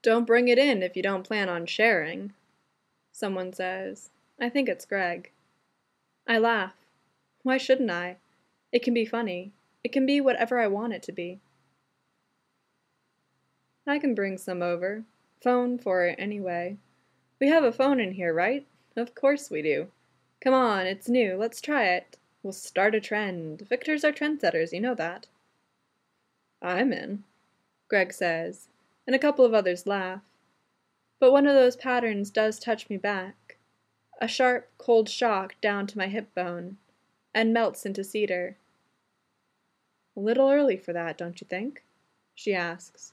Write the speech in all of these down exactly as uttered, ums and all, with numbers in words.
Don't bring it in if you don't plan on sharing, someone says. I think it's Greg. I laugh. Why shouldn't I? It can be funny. It can be whatever I want it to be. I can bring some over. Phone for it anyway. We have a phone in here, right? Of course we do. Come on, it's new. Let's try it. We'll start a trend. Victors are trendsetters, you know that. I'm in, Greg says, and a couple of others laugh. But one of those patterns does touch me back. A sharp, cold shock down to my hip bone, and melts into cedar. A little early for that, don't you think? She asks.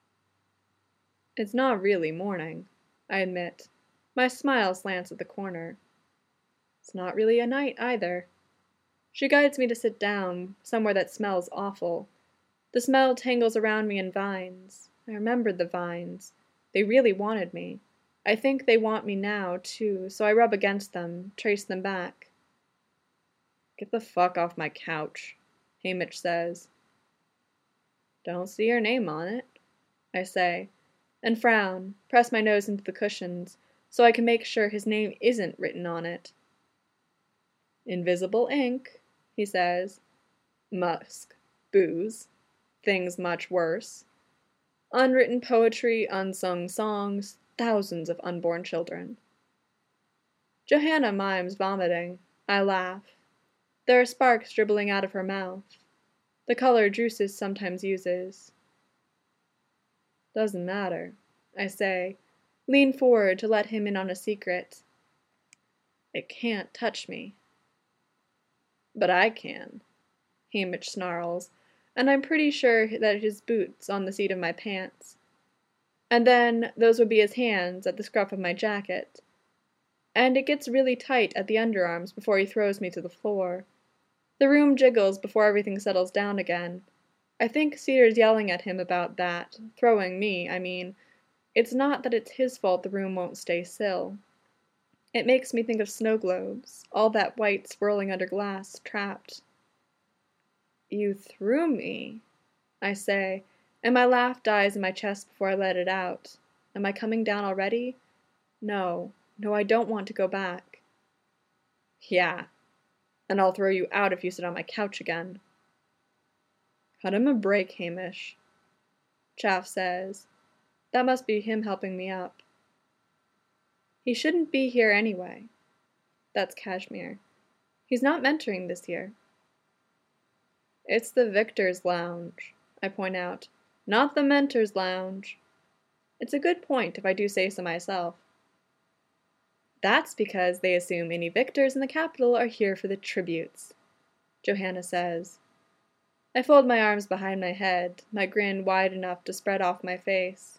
It's not really morning, I admit. My smile slants at the corner. It's not really a night either. She guides me to sit down, somewhere that smells awful. The smell tangles around me in vines. I remembered the vines. They really wanted me. I think they want me now, too, so I rub against them, trace them back. Get the fuck off my couch, Hamish says. Don't see your name on it, I say, and frown, press my nose into the cushions, so I can make sure his name isn't written on it. Invisible ink, he says. Musk, booze, things much worse. Unwritten poetry, unsung songs, thousands of unborn children. Johanna mimes vomiting. I laugh. There are sparks dribbling out of her mouth. The color Drusus sometimes uses. Doesn't matter, I say, lean forward to let him in on a secret. It can't touch me. But I can, Hamish snarls, and I'm pretty sure that his boot's on the seat of my pants. And then those would be his hands at the scruff of my jacket. And it gets really tight at the underarms before he throws me to the floor. The room jiggles before everything settles down again. I think Cedar's yelling at him about that, throwing me, I mean. It's not that it's his fault the room won't stay still. It makes me think of snow globes, all that white swirling under glass, trapped. You threw me, I say, and my laugh dies in my chest before I let it out. Am I coming down already? No, no, I don't want to go back. Yeah, and I'll throw you out if you sit on my couch again. Cut him a break, Hamish, Chaff says. That must be him helping me up. He shouldn't be here anyway. That's Kashmir. He's not mentoring this year. It's the Victor's Lounge, I point out, not the Mentor's Lounge. It's a good point if I do say so myself. That's because they assume any victors in the capital are here for the tributes, Johanna says. I fold my arms behind my head, my grin wide enough to spread off my face.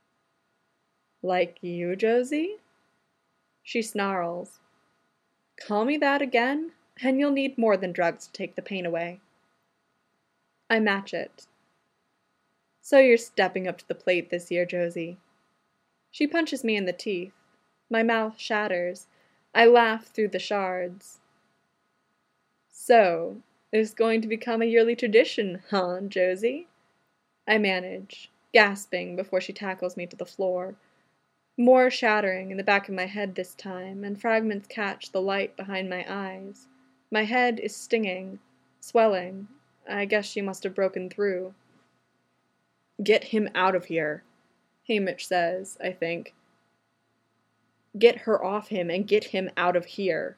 Like you, Josie? She snarls. Call me that again, and you'll need more than drugs to take the pain away. I match it. So you're stepping up to the plate this year, Josie. She punches me in the teeth. My mouth shatters. I laugh through the shards. So, it's going to become a yearly tradition, huh, Josie? I manage, gasping before she tackles me to the floor. More shattering in the back of my head this time, and fragments catch the light behind my eyes. My head is stinging, swelling. I guess she must have broken through. Get him out of here, Hamish says, I think. Get her off him and get him out of here.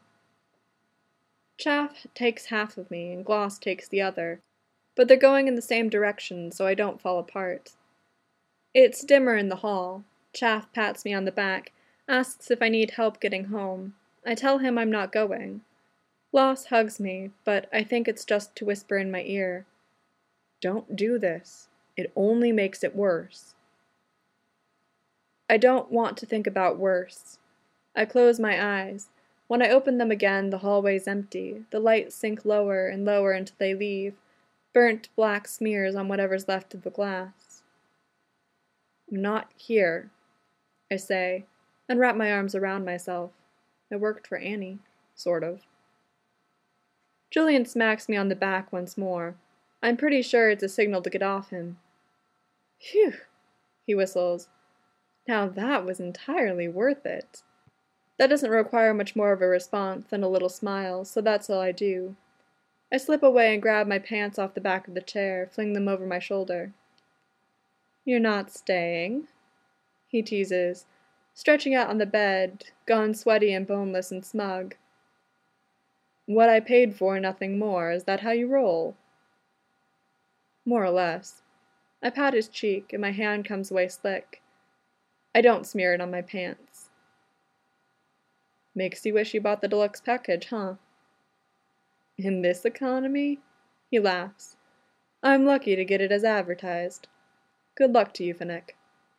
Chaff takes half of me and Gloss takes the other, but they're going in the same direction so I don't fall apart. It's dimmer in the hall. Chaff pats me on the back, asks if I need help getting home. I tell him I'm not going. Gloss hugs me, but I think it's just to whisper in my ear. Don't do this. It only makes it worse. I don't want to think about worse. I close my eyes. When I open them again, the hallway's empty. The lights sink lower and lower until they leave, burnt black smears on whatever's left of the glass. I'm not here, I say, and wrap my arms around myself. It worked for Annie, sort of. Julian smacks me on the back once more. I'm pretty sure it's a signal to get off him. Phew, he whistles. Now that was entirely worth it. That doesn't require much more of a response than a little smile, so that's all I do. I slip away and grab my pants off the back of the chair, fling them over my shoulder. "You're not staying?" he teases, stretching out on the bed, gone sweaty and boneless and smug. "What I paid for, nothing more. Is that how you roll?" More or less. I pat his cheek, and my hand comes away slick. I don't smear it on my pants. "Makes you wish you bought the deluxe package, huh?" "In this economy?" He laughs. "I'm lucky to get it as advertised. Good luck to you, Finnick."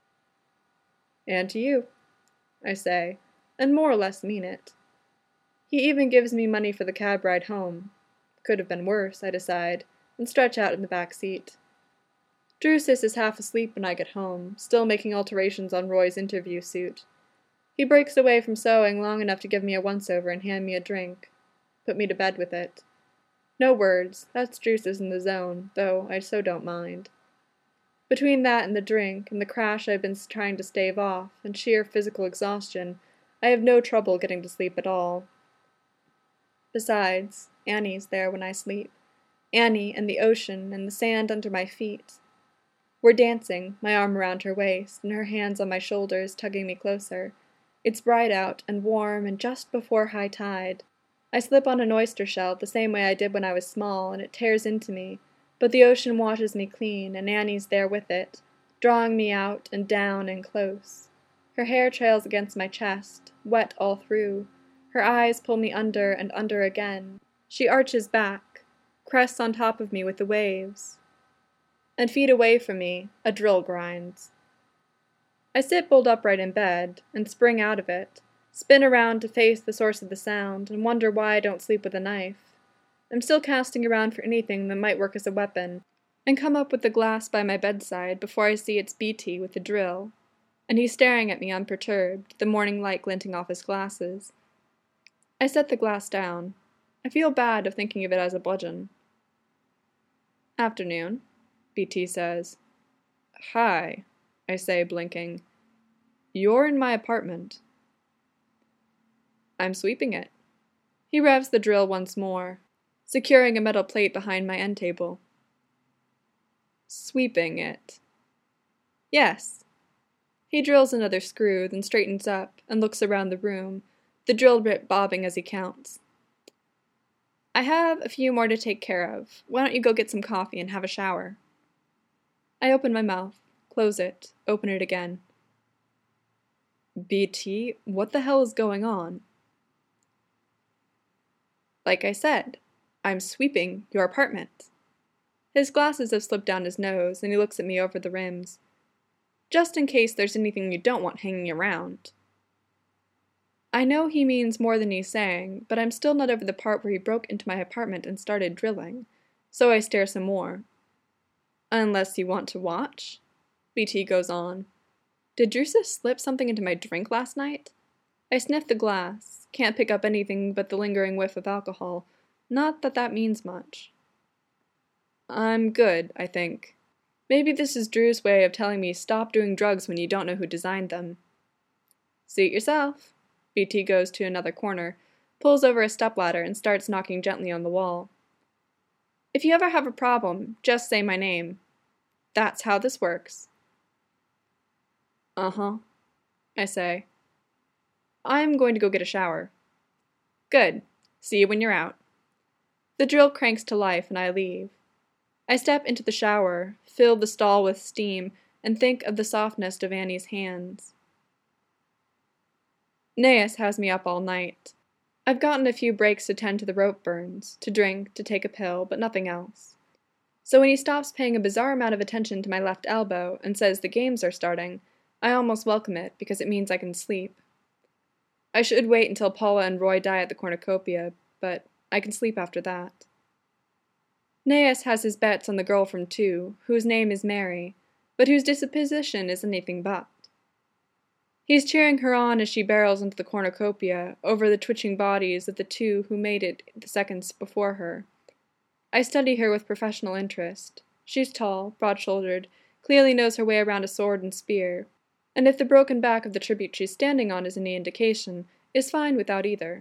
"And to you," I say, and more or less mean it. He even gives me money for the cab ride home. Could have been worse, I decide, and stretch out in the back seat. Drusus is half asleep when I get home, still making alterations on Roy's interview suit. He breaks away from sewing long enough to give me a once-over and hand me a drink. Put me to bed with it. No words, that's Drusus in the zone, though I so don't mind. Between that and the drink, and the crash I've been trying to stave off, and sheer physical exhaustion, I have no trouble getting to sleep at all. Besides, Annie's there when I sleep. Annie and the ocean and the sand under my feet. We're dancing, my arm around her waist, and her hands on my shoulders tugging me closer. It's bright out and warm and just before high tide. I slip on an oyster shell the same way I did when I was small, and it tears into me, but the ocean washes me clean, and Annie's there with it, drawing me out and down and close. Her hair trails against my chest, wet all through. Her eyes pull me under and under again. She arches back, crests on top of me with the waves. And feet away from me, a drill grinds. I sit bolt upright in bed, and spring out of it, spin around to face the source of the sound, and wonder why I don't sleep with a knife. I'm still casting around for anything that might work as a weapon, and come up with the glass by my bedside before I see it's B T with the drill, and he's staring at me unperturbed, the morning light glinting off his glasses. I set the glass down. I feel bad of thinking of it as a bludgeon. "Afternoon," B T says. "Hi," I say, blinking. "You're in my apartment." "I'm sweeping it." He revs the drill once more, securing a metal plate behind my end table. "Sweeping it." "Yes." He drills another screw, then straightens up and looks around the room, the drill bit bobbing as he counts. "I have a few more to take care of. Why don't you go get some coffee and have a shower?" I open my mouth, close it, open it again. "B T, what the hell is going on?" "Like I said, I'm sweeping your apartment." His glasses have slipped down his nose, and he looks at me over the rims. "Just in case there's anything you don't want hanging around." I know he means more than he's saying, but I'm still not over the part where he broke into my apartment and started drilling, so I stare some more. "Unless you want to watch?" B T goes on. "Did Drusus slip something into my drink last night?" I sniff the glass, can't pick up anything but the lingering whiff of alcohol, not that that means much. "I'm good, I think. Maybe this is Drew's way of telling me stop doing drugs when you don't know who designed them." "Suit yourself." B T goes to another corner, pulls over a stepladder, and starts knocking gently on the wall. "If you ever have a problem, just say my name. That's how this works." "Uh-huh," I say. "I'm going to go get a shower." "Good. See you when you're out." The drill cranks to life and I leave. I step into the shower, fill the stall with steam, and think of the softness of Annie's hands. Naeus has me up all night. I've gotten a few breaks to tend to the rope burns, to drink, to take a pill, but nothing else. So when he stops paying a bizarre amount of attention to my left elbow and says the games are starting, I almost welcome it because it means I can sleep. I should wait until Paula and Roy die at the cornucopia, but I can sleep after that. Naeus has his bets on the girl from two, whose name is Mary, but whose disposition is anything but. He's cheering her on as she barrels into the cornucopia, over the twitching bodies of the two who made it the seconds before her. I study her with professional interest. She's tall, broad-shouldered, clearly knows her way around a sword and spear. and if the broken back of the tribute she's standing on is any indication, is fine without either.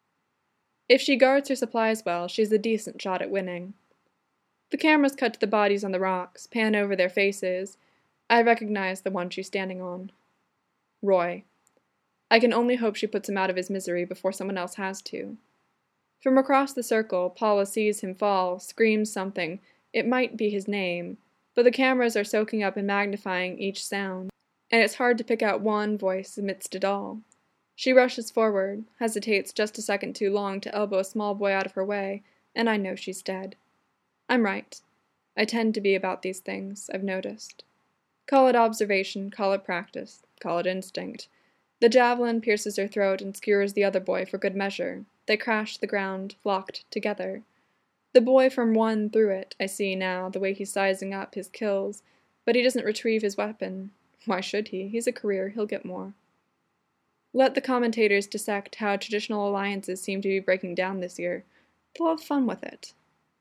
If she guards her supplies well, she's a decent shot at winning. The cameras cut to the bodies on the rocks, pan over their faces. I recognize the one she's standing on. Roy. I can only hope she puts him out of his misery before someone else has to. From across the circle, Paula sees him fall, screams something. It might be his name, but the cameras are soaking up and magnifying each sound, and it's hard to pick out one voice amidst it all. She rushes forward, hesitates just a second too long to elbow a small boy out of her way, and I know she's dead. I'm right. I tend to be about these things, I've noticed. Call it observation, call it practice, call it instinct. The javelin pierces her throat and skewers the other boy for good measure. They crash to the ground, locked together. The boy from one through it, I see now, the way he's sizing up his kills, but he doesn't retrieve his weapon. Why should he? He's a career, he'll get more. Let the commentators dissect how traditional alliances seem to be breaking down this year. They'll have fun with it.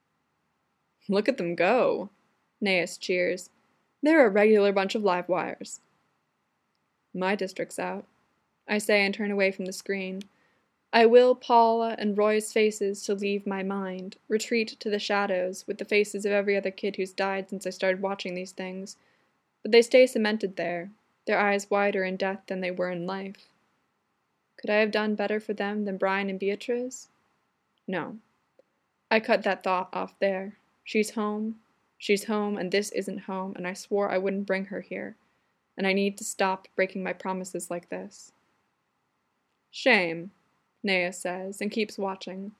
Look at them go, Naeus cheers. They're a regular bunch of live wires. My district's out, I say and turn away from the screen. I will Paula and Roy's faces to leave my mind, retreat to the shadows with the faces of every other kid who's died since I started watching these things. But they stay cemented there, their eyes wider in death than they were in life. Could I have done better for them than Brian and Beatrice? No. I cut that thought off there. She's home, she's home, and this isn't home, and I swore I wouldn't bring her here. And I need to stop breaking my promises like this. Shame, Naeus says, and keeps watching.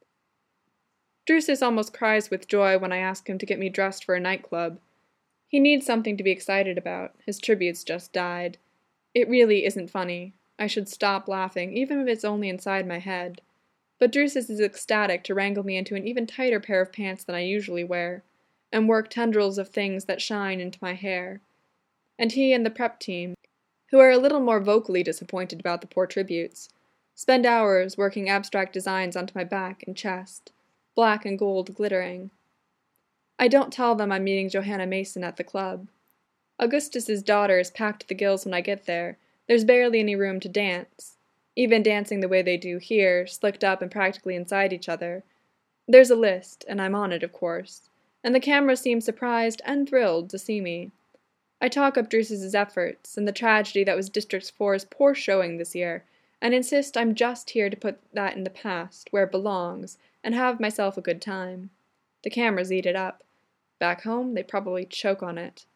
Drusus almost cries with joy when I ask him to get me dressed for a nightclub. He needs something to be excited about. His tribute's just died. It really isn't funny. I should stop laughing, even if it's only inside my head. But Drusus is ecstatic to wrangle me into an even tighter pair of pants than I usually wear, and work tendrils of things that shine into my hair. And he and the prep team, who are a little more vocally disappointed about the poor tributes, spend hours working abstract designs onto my back and chest, black and gold glittering. I don't tell them I'm meeting Johanna Mason at the club. Augustus's daughter is packed to the gills when I get there. There's barely any room to dance. Even dancing the way they do here, slicked up and practically inside each other. There's a list, and I'm on it, of course, and the camera seems surprised and thrilled to see me. I talk up Drusus's efforts, and the tragedy that was District four's poor showing this year, and insist I'm just here to put that in the past, where it belongs, and have myself a good time. The cameras eat it up. Back home, they probably choke on it.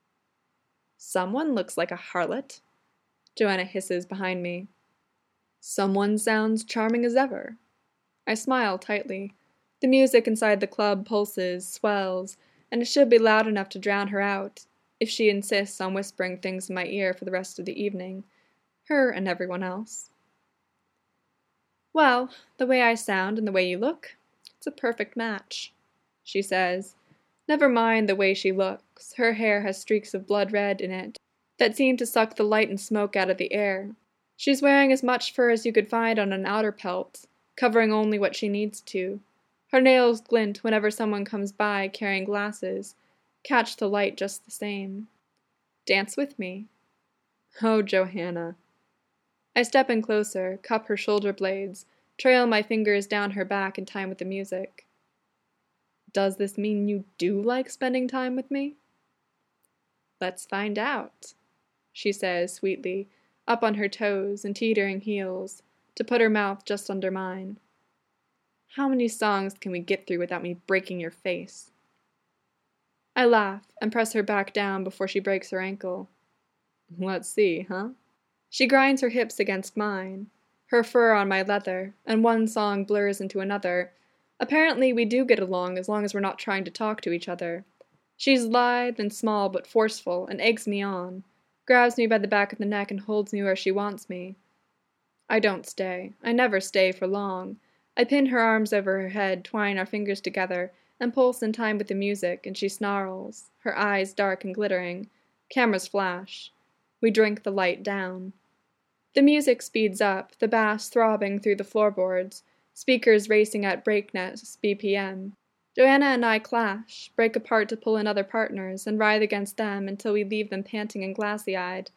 Someone looks like a harlot, Joanna hisses behind me. Someone sounds charming as ever. I smile tightly. The music inside the club pulses, swells, and it should be loud enough to drown her out, if she insists on whispering things in my ear for the rest of the evening. Her and everyone else. Well, the way I sound and the way you look, it's a perfect match, she says. Never mind the way she looks. Her hair has streaks of blood red in it that seem to suck the light and smoke out of the air. She's wearing as much fur as you could find on an outer pelt, covering only what she needs to. Her nails glint whenever someone comes by carrying glasses, catch the light just the same. Dance with me. Oh, Johanna. I step in closer, cup her shoulder blades, trail my fingers down her back in time with the music. Does this mean you do like spending time with me? Let's find out, she says sweetly, up on her toes and teetering heels, to put her mouth just under mine. How many songs can we get through without me breaking your face? I laugh and press her back down before she breaks her ankle. Let's see, huh? She grinds her hips against mine, her fur on my leather, and one song blurs into another. Apparently we do get along as long as we're not trying to talk to each other. She's lithe and small but forceful and eggs me on, grabs me by the back of the neck and holds me where she wants me. I don't stay. I never stay for long. I pin her arms over her head, twine our fingers together, and pulse in time with the music, and she snarls, her eyes dark and glittering. Cameras flash. We drink the light down. The music speeds up, the bass throbbing through the floorboards, speakers racing at breakneck B P M. Joanna and I clash, break apart to pull in other partners, and writhe against them until we leave them panting and glassy-eyed,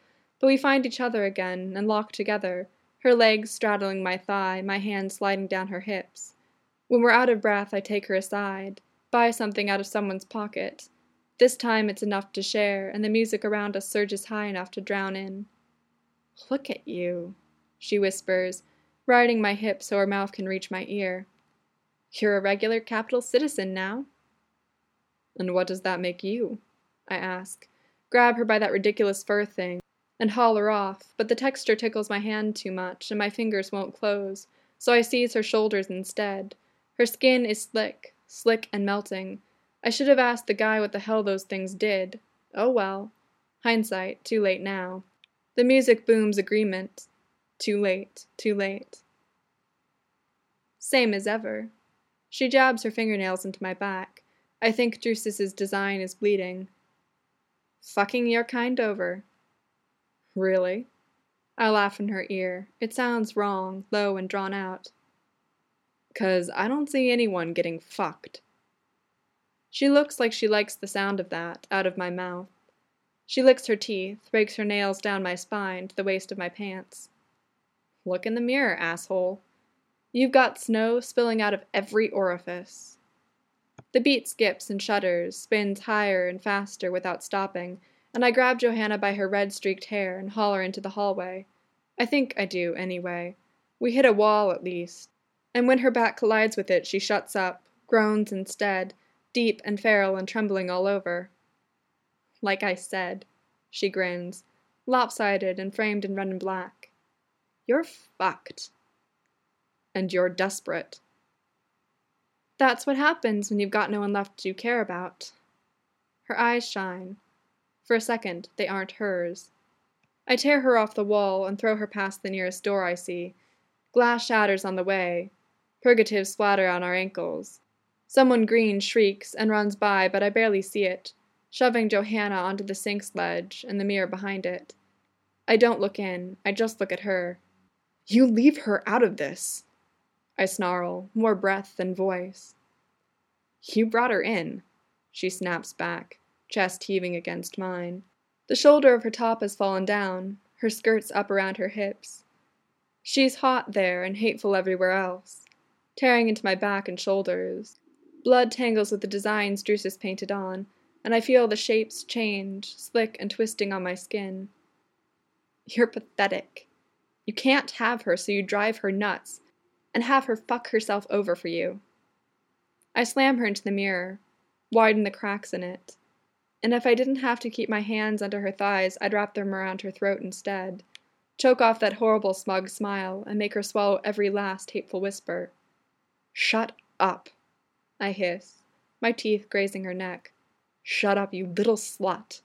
but we find each other again and lock together, her legs straddling my thigh, my hands sliding down her hips. When we're out of breath, I take her aside, buy something out of someone's pocket. This time it's enough to share, and the music around us surges high enough to drown in. "Look at you," she whispers, riding my hip so her mouth can reach my ear. "You're a regular capital citizen now." "And what does that make you?" I ask, grab her by that ridiculous fur thing, and haul her off, but the texture tickles my hand too much, and my fingers won't close, so I seize her shoulders instead. Her skin is slick, slick and melting. I should have asked the guy what the hell those things did. Oh well. Hindsight, too late now. The music booms agreement. Too late, too late. Same as ever. She jabs her fingernails into my back. I think Drusus's design is bleeding. "Fucking your kind over." "Really?" I laugh in her ear. It sounds wrong, low and drawn out. "'Cause I don't see anyone getting fucked." She looks like she likes the sound of that, out of my mouth. She licks her teeth, rakes her nails down my spine to the waist of my pants. "Look in the mirror, asshole. You've got snow spilling out of every orifice." The beat skips and shudders, spins higher and faster without stopping, and I grab Johanna by her red-streaked hair and haul her into the hallway. I think I do, anyway. We hit a wall, at least. And when her back collides with it, she shuts up, groans instead, deep and feral and trembling all over. "Like I said," she grins, lopsided and framed in red and black. "You're fucked." "And you're desperate." "That's what happens when you've got no one left you care about." Her eyes shine. For a second, they aren't hers. I tear her off the wall and throw her past the nearest door I see. Glass shatters on the way. Purgatives splatter on our ankles. Someone green shrieks and runs by, but I barely see it, shoving Johanna onto the sink ledge and the mirror behind it. I don't look in, I just look at her. "You leave her out of this," I snarl, more breath than voice. "You brought her in," she snaps back, chest heaving against mine. The shoulder of her top has fallen down, her skirt's up around her hips. She's hot there and hateful everywhere else, tearing into my back and shoulders. Blood tangles with the designs Drusus painted on, and I feel the shapes change, slick and twisting on my skin. "You're pathetic. You can't have her, so you drive her nuts, and have her fuck herself over for you." I slam her into the mirror, widen the cracks in it, and if I didn't have to keep my hands under her thighs, I'd wrap them around her throat instead, choke off that horrible smug smile, and make her swallow every last hateful whisper. "Shut up," I hiss, my teeth grazing her neck. "Shut up, you little slut."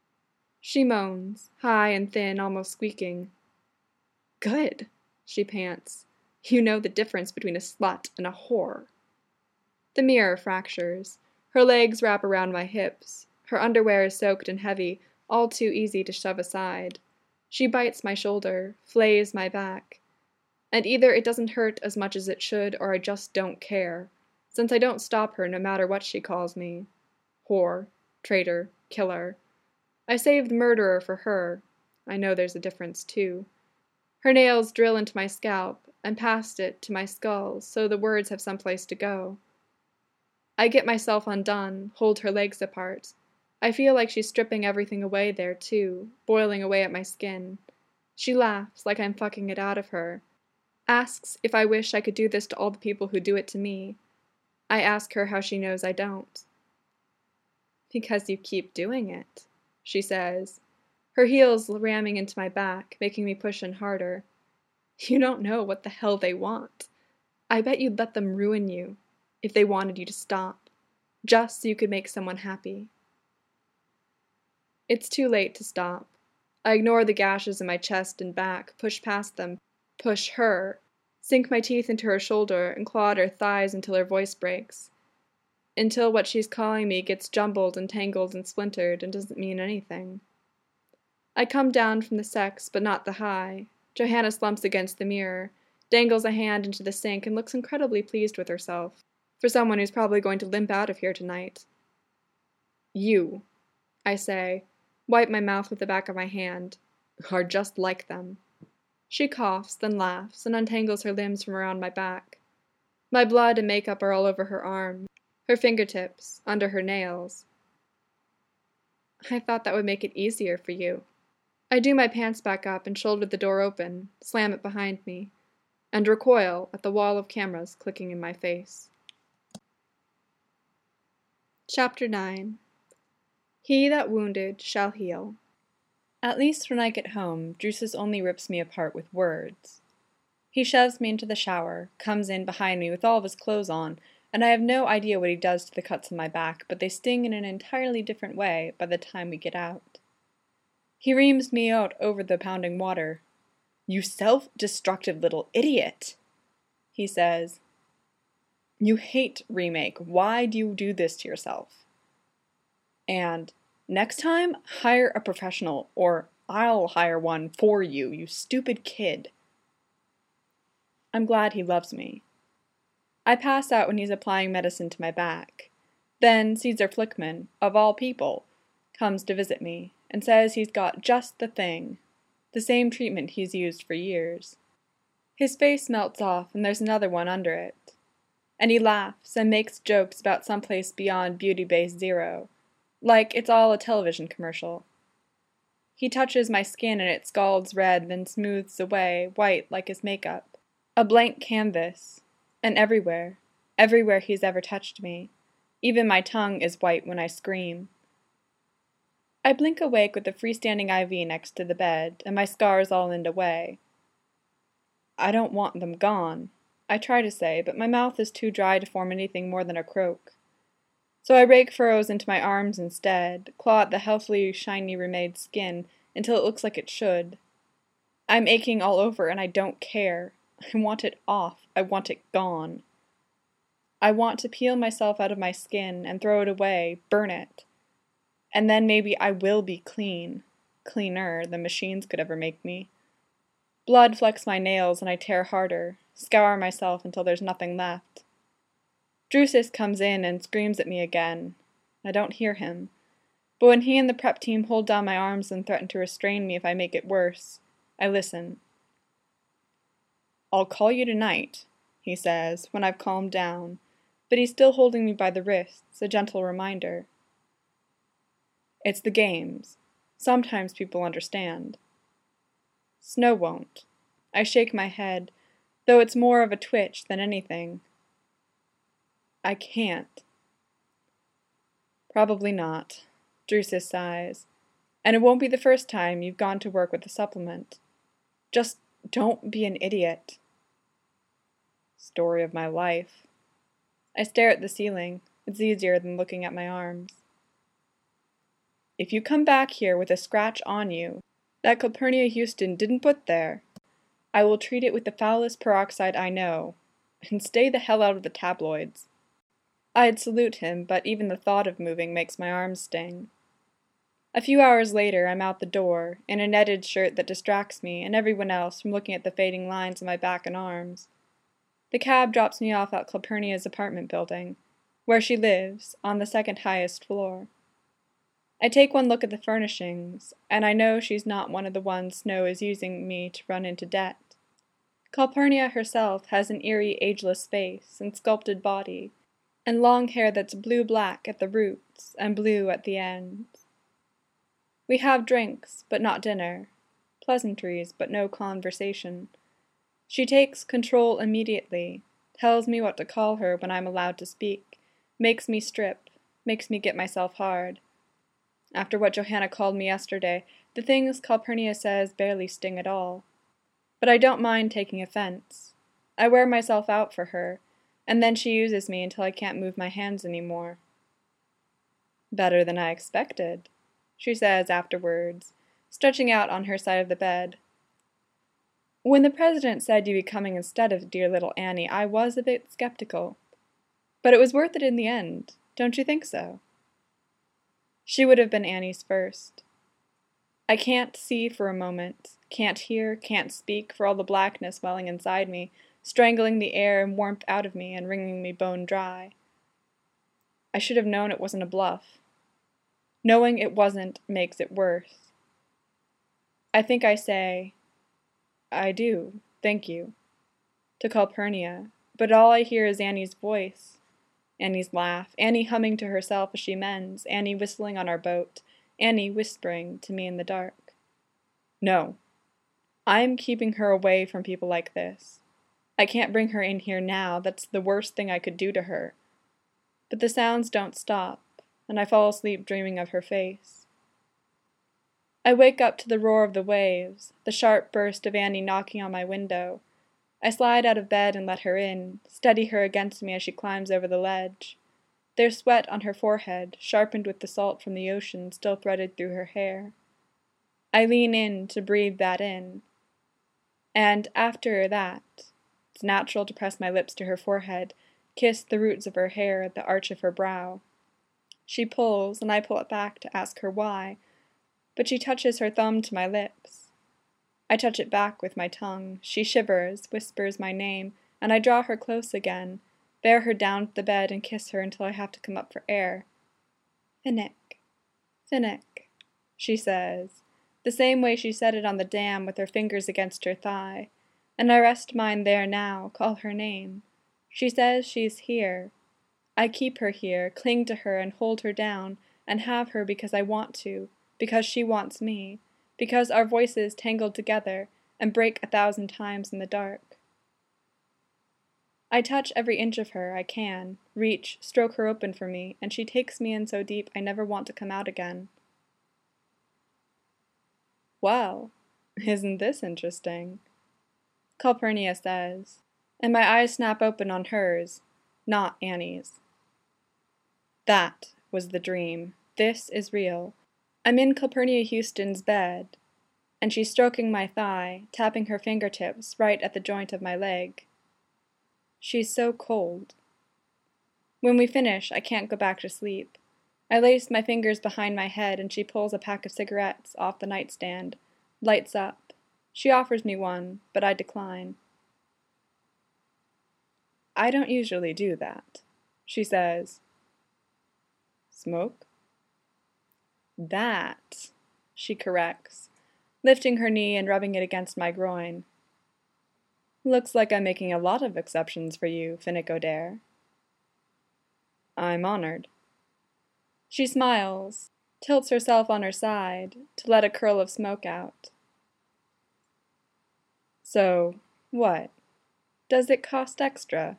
She moans, high and thin, almost squeaking. "Good," she pants. "You know the difference between a slut and a whore." The mirror fractures. Her legs wrap around my hips. Her underwear is soaked and heavy, all too easy to shove aside. She bites my shoulder, flays my back. And either it doesn't hurt as much as it should, or I just don't care, since I don't stop her no matter what she calls me. Whore, traitor, killer. I saved murderer for her. I know there's a difference, too. Her nails drill into my scalp, and past it to my skull, so the words have someplace to go. I get myself undone, hold her legs apart. I feel like she's stripping everything away there, too, boiling away at my skin. She laughs like I'm fucking it out of her. Asks if I wish I could do this to all the people who do it to me. I ask her how she knows I don't. "Because you keep doing it," she says, her heels ramming into my back, making me push in harder. "You don't know what the hell they want. I bet you'd let them ruin you, if they wanted you to stop, just so you could make someone happy." It's too late to stop. I ignore the gashes in my chest and back, push past them, push her, sink my teeth into her shoulder and claw at her thighs until her voice breaks. Until what she's calling me gets jumbled and tangled and splintered and doesn't mean anything. I come down from the sex, but not the high. Johanna slumps against the mirror, dangles a hand into the sink, and looks incredibly pleased with herself, for someone who's probably going to limp out of here tonight. "You," I say, wipe my mouth with the back of my hand. are just like them. She coughs, then laughs, and untangles her limbs from around my back. My blood and makeup are all over her arm, her fingertips, under her nails. I thought that would make it easier for you. I do my pants back up and shoulder the door open, slam it behind me, and recoil at the wall of cameras clicking in my face. Chapter nine. He that wounded shall heal. At least when I get home, Drusus only rips me apart with words. He shoves me into the shower, comes in behind me with all of his clothes on, and I have no idea what he does to the cuts on my back, but they sting in an entirely different way by the time we get out. He reams me out over the pounding water. "You self-destructive little idiot," he says. "You hate remake. Why do you do this to yourself?" And, "Next time, hire a professional, or I'll hire one for you, you stupid kid." I'm glad he loves me. I pass out when he's applying medicine to my back. Then Caesar Flickman, of all people, comes to visit me and says he's got just the thing, the same treatment he's used for years. His face melts off and there's another one under it. And he laughs and makes jokes about someplace beyond Beauty Base Zero, like it's all a television commercial. He touches my skin and it scalds red, then smooths away, white like his makeup. A blank canvas, and everywhere, everywhere he's ever touched me, even my tongue is white when I scream. I blink awake with the freestanding I V next to the bed, and my scars all end away. I don't want them gone, I try to say, but my mouth is too dry to form anything more than a croak. So I rake furrows into my arms instead, claw at the healthily, shiny remade skin until it looks like it should. I'm aching all over and I don't care. I want it off. I want it gone. I want to peel myself out of my skin and throw it away, burn it. And then maybe I will be clean, cleaner than machines could ever make me. Blood flecks my nails and I tear harder, scour myself until there's nothing left. Drusus comes in and screams at me again. I don't hear him, but when he and the prep team hold down my arms and threaten to restrain me if I make it worse, I listen. "I'll call you tonight," he says, when I've calmed down, but he's still holding me by the wrists, a gentle reminder. It's the games. Sometimes people understand. Snow won't. I shake my head, though it's more of a twitch than anything. I can't. Probably not, Drusus sighs, and it won't be the first time you've gone to work with a supplement. Just don't be an idiot. Story of my life. I stare at the ceiling. It's easier than looking at my arms. If you come back here with a scratch on you that Calpurnia Houston didn't put there, I will treat it with the foulest peroxide I know, and stay the hell out of the tabloids. I'd salute him, but even the thought of moving makes my arms sting. A few hours later, I'm out the door, in a netted shirt that distracts me and everyone else from looking at the fading lines on my back and arms. The cab drops me off at Calpurnia's apartment building, where she lives, on the second highest floor. I take one look at the furnishings, and I know she's not one of the ones Snow is using me to run into debt. Calpurnia herself has an eerie, ageless face and sculpted body, and long hair that's blue-black at the roots and blue at the ends. We have drinks, but not dinner, pleasantries, but no conversation. She takes control immediately, tells me what to call her when I'm allowed to speak, makes me strip, makes me get myself hard. After what Johanna called me yesterday, the things Calpurnia says barely sting at all. But I don't mind taking offense. I wear myself out for her, and then she uses me until I can't move my hands anymore. Better than I expected, she says afterwards, stretching out on her side of the bed. When the president said you'd be coming instead of dear little Annie, I was a bit skeptical. But it was worth it in the end, don't you think so? She would have been Annie's first. I can't see for a moment, can't hear, can't speak for all the blackness welling inside me, strangling the air and warmth out of me and wringing me bone dry. I should have known it wasn't a bluff. Knowing it wasn't makes it worse. I think I say, I do, thank you, to Calpurnia, but all I hear is Annie's voice, Annie's laugh, Annie humming to herself as she mends, Annie whistling on our boat, Annie whispering to me in the dark. No, I am keeping her away from people like this. I can't bring her in here now, that's the worst thing I could do to her. But the sounds don't stop, and I fall asleep dreaming of her face. I wake up to the roar of the waves, the sharp burst of Annie knocking on my window. I slide out of bed and let her in, steady her against me as she climbs over the ledge. There's sweat on her forehead, sharpened with the salt from the ocean still threaded through her hair. I lean in to breathe that in. And after that, it's natural to press my lips to her forehead, kiss the roots of her hair at the arch of her brow. She pulls, and I pull it back to ask her why, but she touches her thumb to my lips. I touch it back with my tongue. She shivers, whispers my name, and I draw her close again, bear her down to the bed and kiss her until I have to come up for air. Finnick, Finnick, she says, the same way she said it on the dam with her fingers against her thigh, and I rest mine there now, call her name. She says she's here. I keep her here, cling to her and hold her down, and have her because I want to, because she wants me, because our voices tangled together and break a thousand times in the dark. I touch every inch of her I can, reach, stroke her open for me, and she takes me in so deep I never want to come out again. Well, isn't this interesting? Calpurnia says, and my eyes snap open on hers, not Annie's. That was the dream. This is real. I'm in Calpurnia Houston's bed, and she's stroking my thigh, tapping her fingertips right at the joint of my leg. She's so cold. When we finish, I can't go back to sleep. I lace my fingers behind my head, and she pulls a pack of cigarettes off the nightstand, lights up. She offers me one, but I decline. I don't usually do that, she says. Smoke? That, she corrects, lifting her knee and rubbing it against my groin. Looks like I'm making a lot of exceptions for you, Finnick Odair. I'm honored. She smiles, tilts herself on her side to let a curl of smoke out. So, what? Does it cost extra?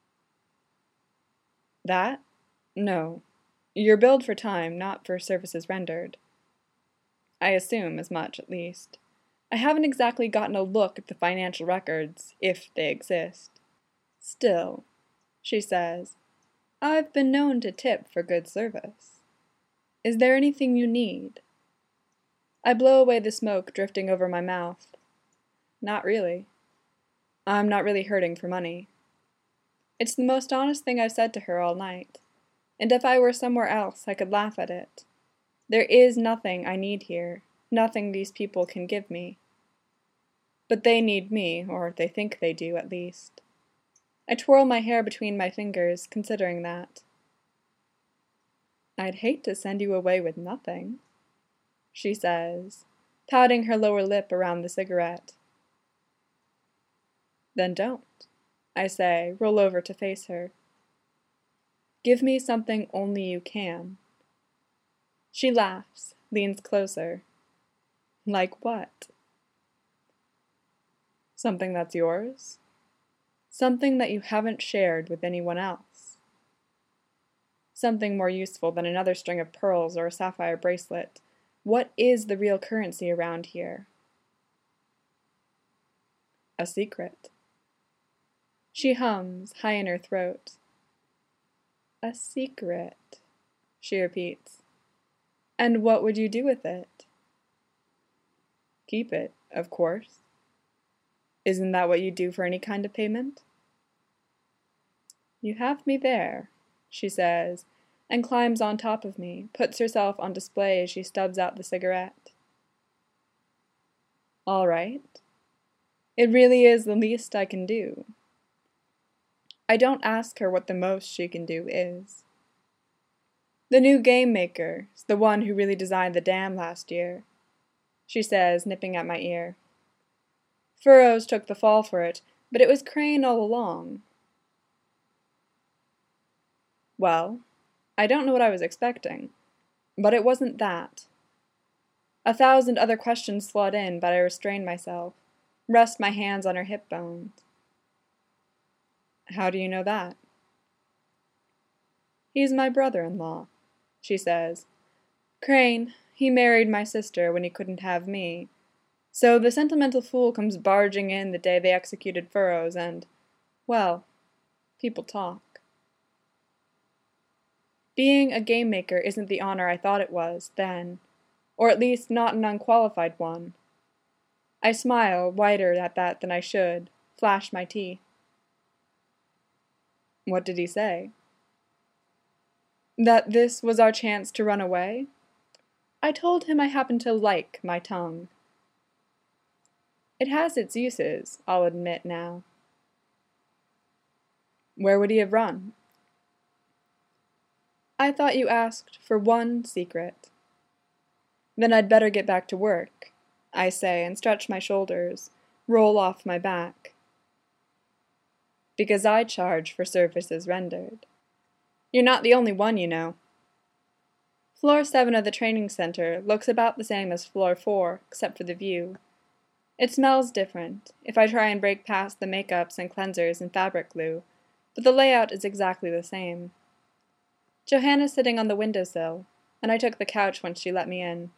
That? No. You're billed for time, not for services rendered. I assume as much, at least. I haven't exactly gotten a look at the financial records, if they exist. Still, she says, I've been known to tip for good service. Is there anything you need? I blow away the smoke drifting over my mouth. Not really. I'm not really hurting for money. It's the most honest thing I've said to her all night, and if I were somewhere else I could laugh at it. There is nothing I need here, nothing these people can give me. But they need me, or they think they do, at least. I twirl my hair between my fingers, considering that. I'd hate to send you away with nothing, she says, pouting her lower lip around the cigarette. Then don't, I say, roll over to face her. Give me something only you can. She laughs, leans closer. Like what? Something that's yours? Something that you haven't shared with anyone else. Something more useful than another string of pearls or a sapphire bracelet. What is the real currency around here? A secret. She hums, high in her throat. A secret, she repeats. And what would you do with it? Keep it, of course. Isn't that what you do for any kind of payment? You have me there, she says, and climbs on top of me, puts herself on display as she stubs out the cigarette. All right. It really is the least I can do. I don't ask her what the most she can do is. The new game maker is the one who really designed the dam last year. she says, nipping at my ear. Furrows took the fall for it, but it was Crane all along. Well, I don't know what I was expecting, but it wasn't that. A thousand other questions flood in, but I restrain myself, rest my hands on her hip bones. How do you know that? He's my brother-in-law, she says. Crane, he married my sister when he couldn't have me. So the sentimental fool comes barging in the day they executed Furrows and, well, people talk. Being a game maker isn't the honor I thought it was, then, or at least not an unqualified one. I smile, wider at that than I should, flash my teeth. What did he say? That this was our chance to run away? I told him I happened to like my tongue. It has its uses, I'll admit now. Where would he have run? I thought you asked for one secret. Then I'd better get back to work, I say, and stretch my shoulders, roll off my back. Because I charge for services rendered. You're not the only one, you know. Floor seven of the training center looks about the same as floor four, except for the view. It smells different, if I try and break past the makeups and cleansers and fabric glue, but the layout is exactly the same. Johanna's sitting on the windowsill, and I took the couch when she let me in.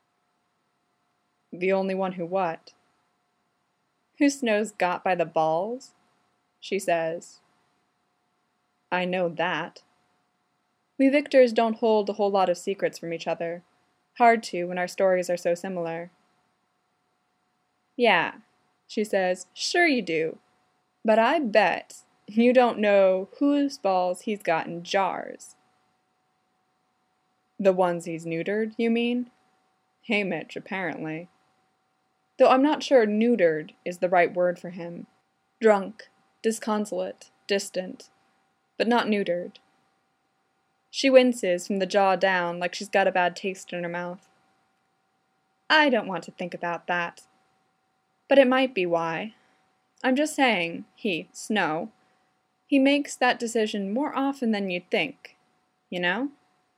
The only one who what? Who Snow's got by the balls? She says. I know that. We Victors don't hold a whole lot of secrets from each other. Hard to when our stories are so similar. Yeah, she says, sure you do. But I bet you don't know whose balls he's got in jars. The ones he's neutered, you mean? Hey, Mitch, apparently. Though I'm not sure neutered is the right word for him. Drunk, disconsolate, distant, but not neutered. She winces from the jaw down like she's got a bad taste in her mouth. I don't want to think about that. But it might be why. I'm just saying, he, Snow, he makes that decision more often than you'd think, you know?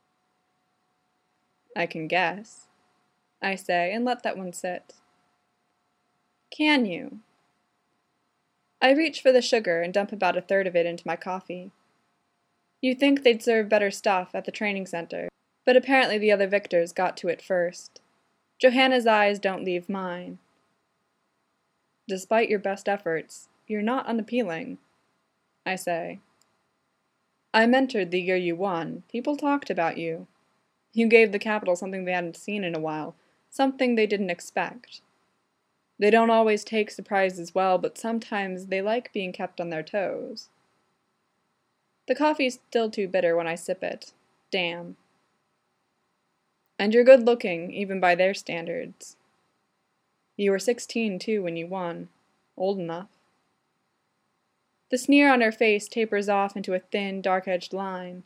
I can guess, I say, and let that one sit. Can you? I reach for the sugar and dump about a third of it into my coffee. You'd think they'd serve better stuff at the training center, but apparently the other Victors got to it first. Johanna's eyes don't leave mine. Despite your best efforts, you're not unappealing, I say. I mentored the year you won. People talked about you. You gave the Capitol something they hadn't seen in a while, something they didn't expect. They don't always take surprises well, but sometimes they like being kept on their toes. The coffee's still too bitter when I sip it. Damn. And you're good looking, even by their standards. You were sixteen, too, when you won. Old enough. The sneer on her face tapers off into a thin, dark-edged line.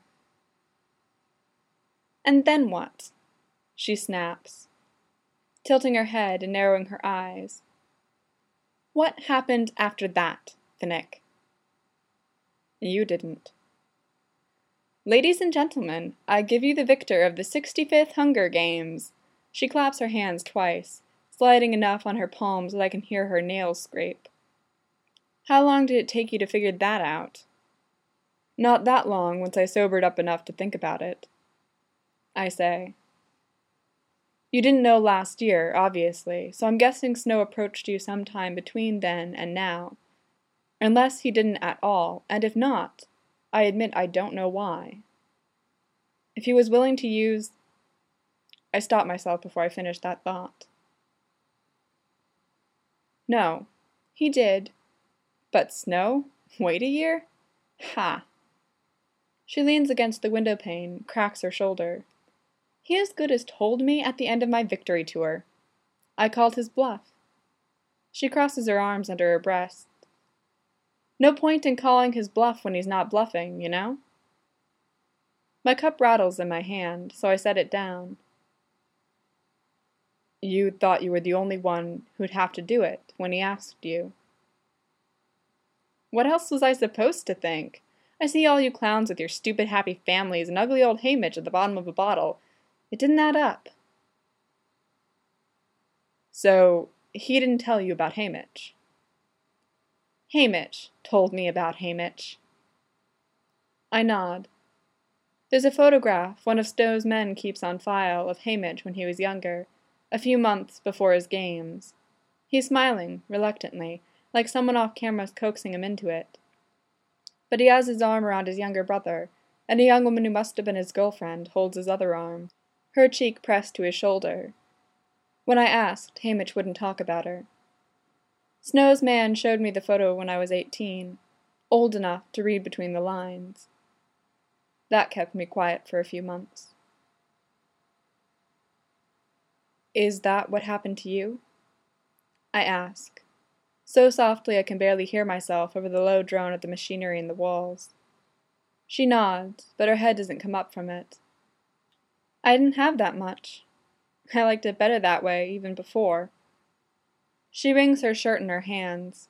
And then what? She snaps, tilting her head and narrowing her eyes. What happened after that, Finnick? You didn't. Ladies and gentlemen, I give you the victor of the sixty-fifth Hunger Games. She claps her hands twice, sliding enough on her palms that I can hear her nails scrape. How long did it take you to figure that out? Not that long, once I sobered up enough to think about it. I say. You didn't know last year, obviously, so I'm guessing Snow approached you sometime between then and now. Unless he didn't at all, and if not, I admit I don't know why. If he was willing to use... I stop myself before I finish that thought. No, he did. But Snow? Wait a year? Ha! She leans against the window pane, cracks her shoulder. He as good as told me at the end of my victory tour. I called his bluff. She crosses her arms under her breast. No point in calling his bluff when he's not bluffing, you know? My cup rattles in my hand, so I set it down. You thought you were the only one who'd have to do it when he asked you. What else was I supposed to think? I see all you clowns with your stupid happy families and ugly old Haymitch at the bottom of a bottle. It didn't add up. So, he didn't tell you about Haymitch? Haymitch told me about Haymitch. I nod. There's a photograph one of Snow's men keeps on file of Haymitch when he was younger, a few months before his games. He's smiling, reluctantly, like someone off camera's coaxing him into it. But he has his arm around his younger brother, and a young woman who must have been his girlfriend holds his other arm, her cheek pressed to his shoulder. When I asked, Haymitch wouldn't talk about her. Snow's man showed me the photo when I was eighteen, old enough to read between the lines. That kept me quiet for a few months. Is that what happened to you? I ask, so softly I can barely hear myself over the low drone of the machinery in the walls. She nods, but her head doesn't come up from it. I didn't have that much. I liked it better that way, even before. She wrings her shirt in her hands.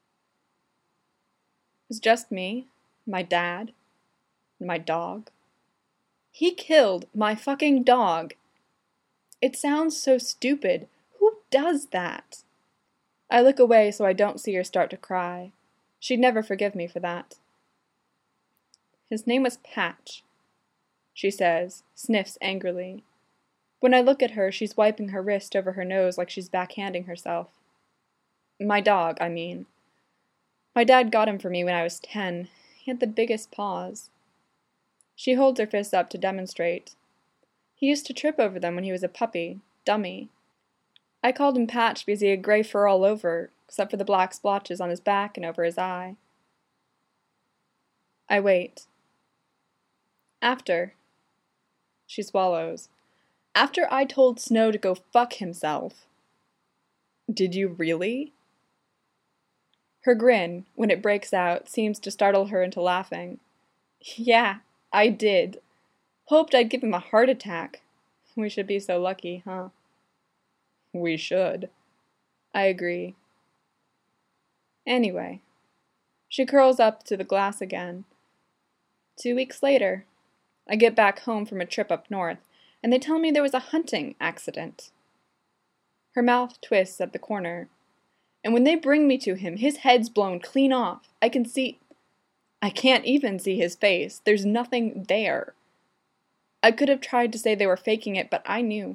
It's just me, my dad, and my dog. He killed my fucking dog. It sounds so stupid. Who does that? I look away so I don't see her start to cry. She'd never forgive me for that. His name was Patch, she says, sniffs angrily. When I look at her, she's wiping her wrist over her nose like she's backhanding herself. My dog, I mean. My dad got him for me when I was ten. He had the biggest paws. She holds her fists up to demonstrate. He used to trip over them when he was a puppy, dummy. I called him Patch because he had gray fur all over, except for the black splotches on his back and over his eye. I wait. After. She swallows. After I told Snow to go fuck himself. Did you really? Her grin, when it breaks out, seems to startle her into laughing. Yeah, I did. Hoped I'd give him a heart attack. We should be so lucky, huh? We should. I agree. Anyway. She curls up to the glass again. Two weeks later, I get back home from a trip up north, and they tell me there was a hunting accident. Her mouth twists at the corner. And when they bring me to him, his head's blown clean off. I can see... I can't even see his face. There's nothing there. I could have tried to say they were faking it, but I knew.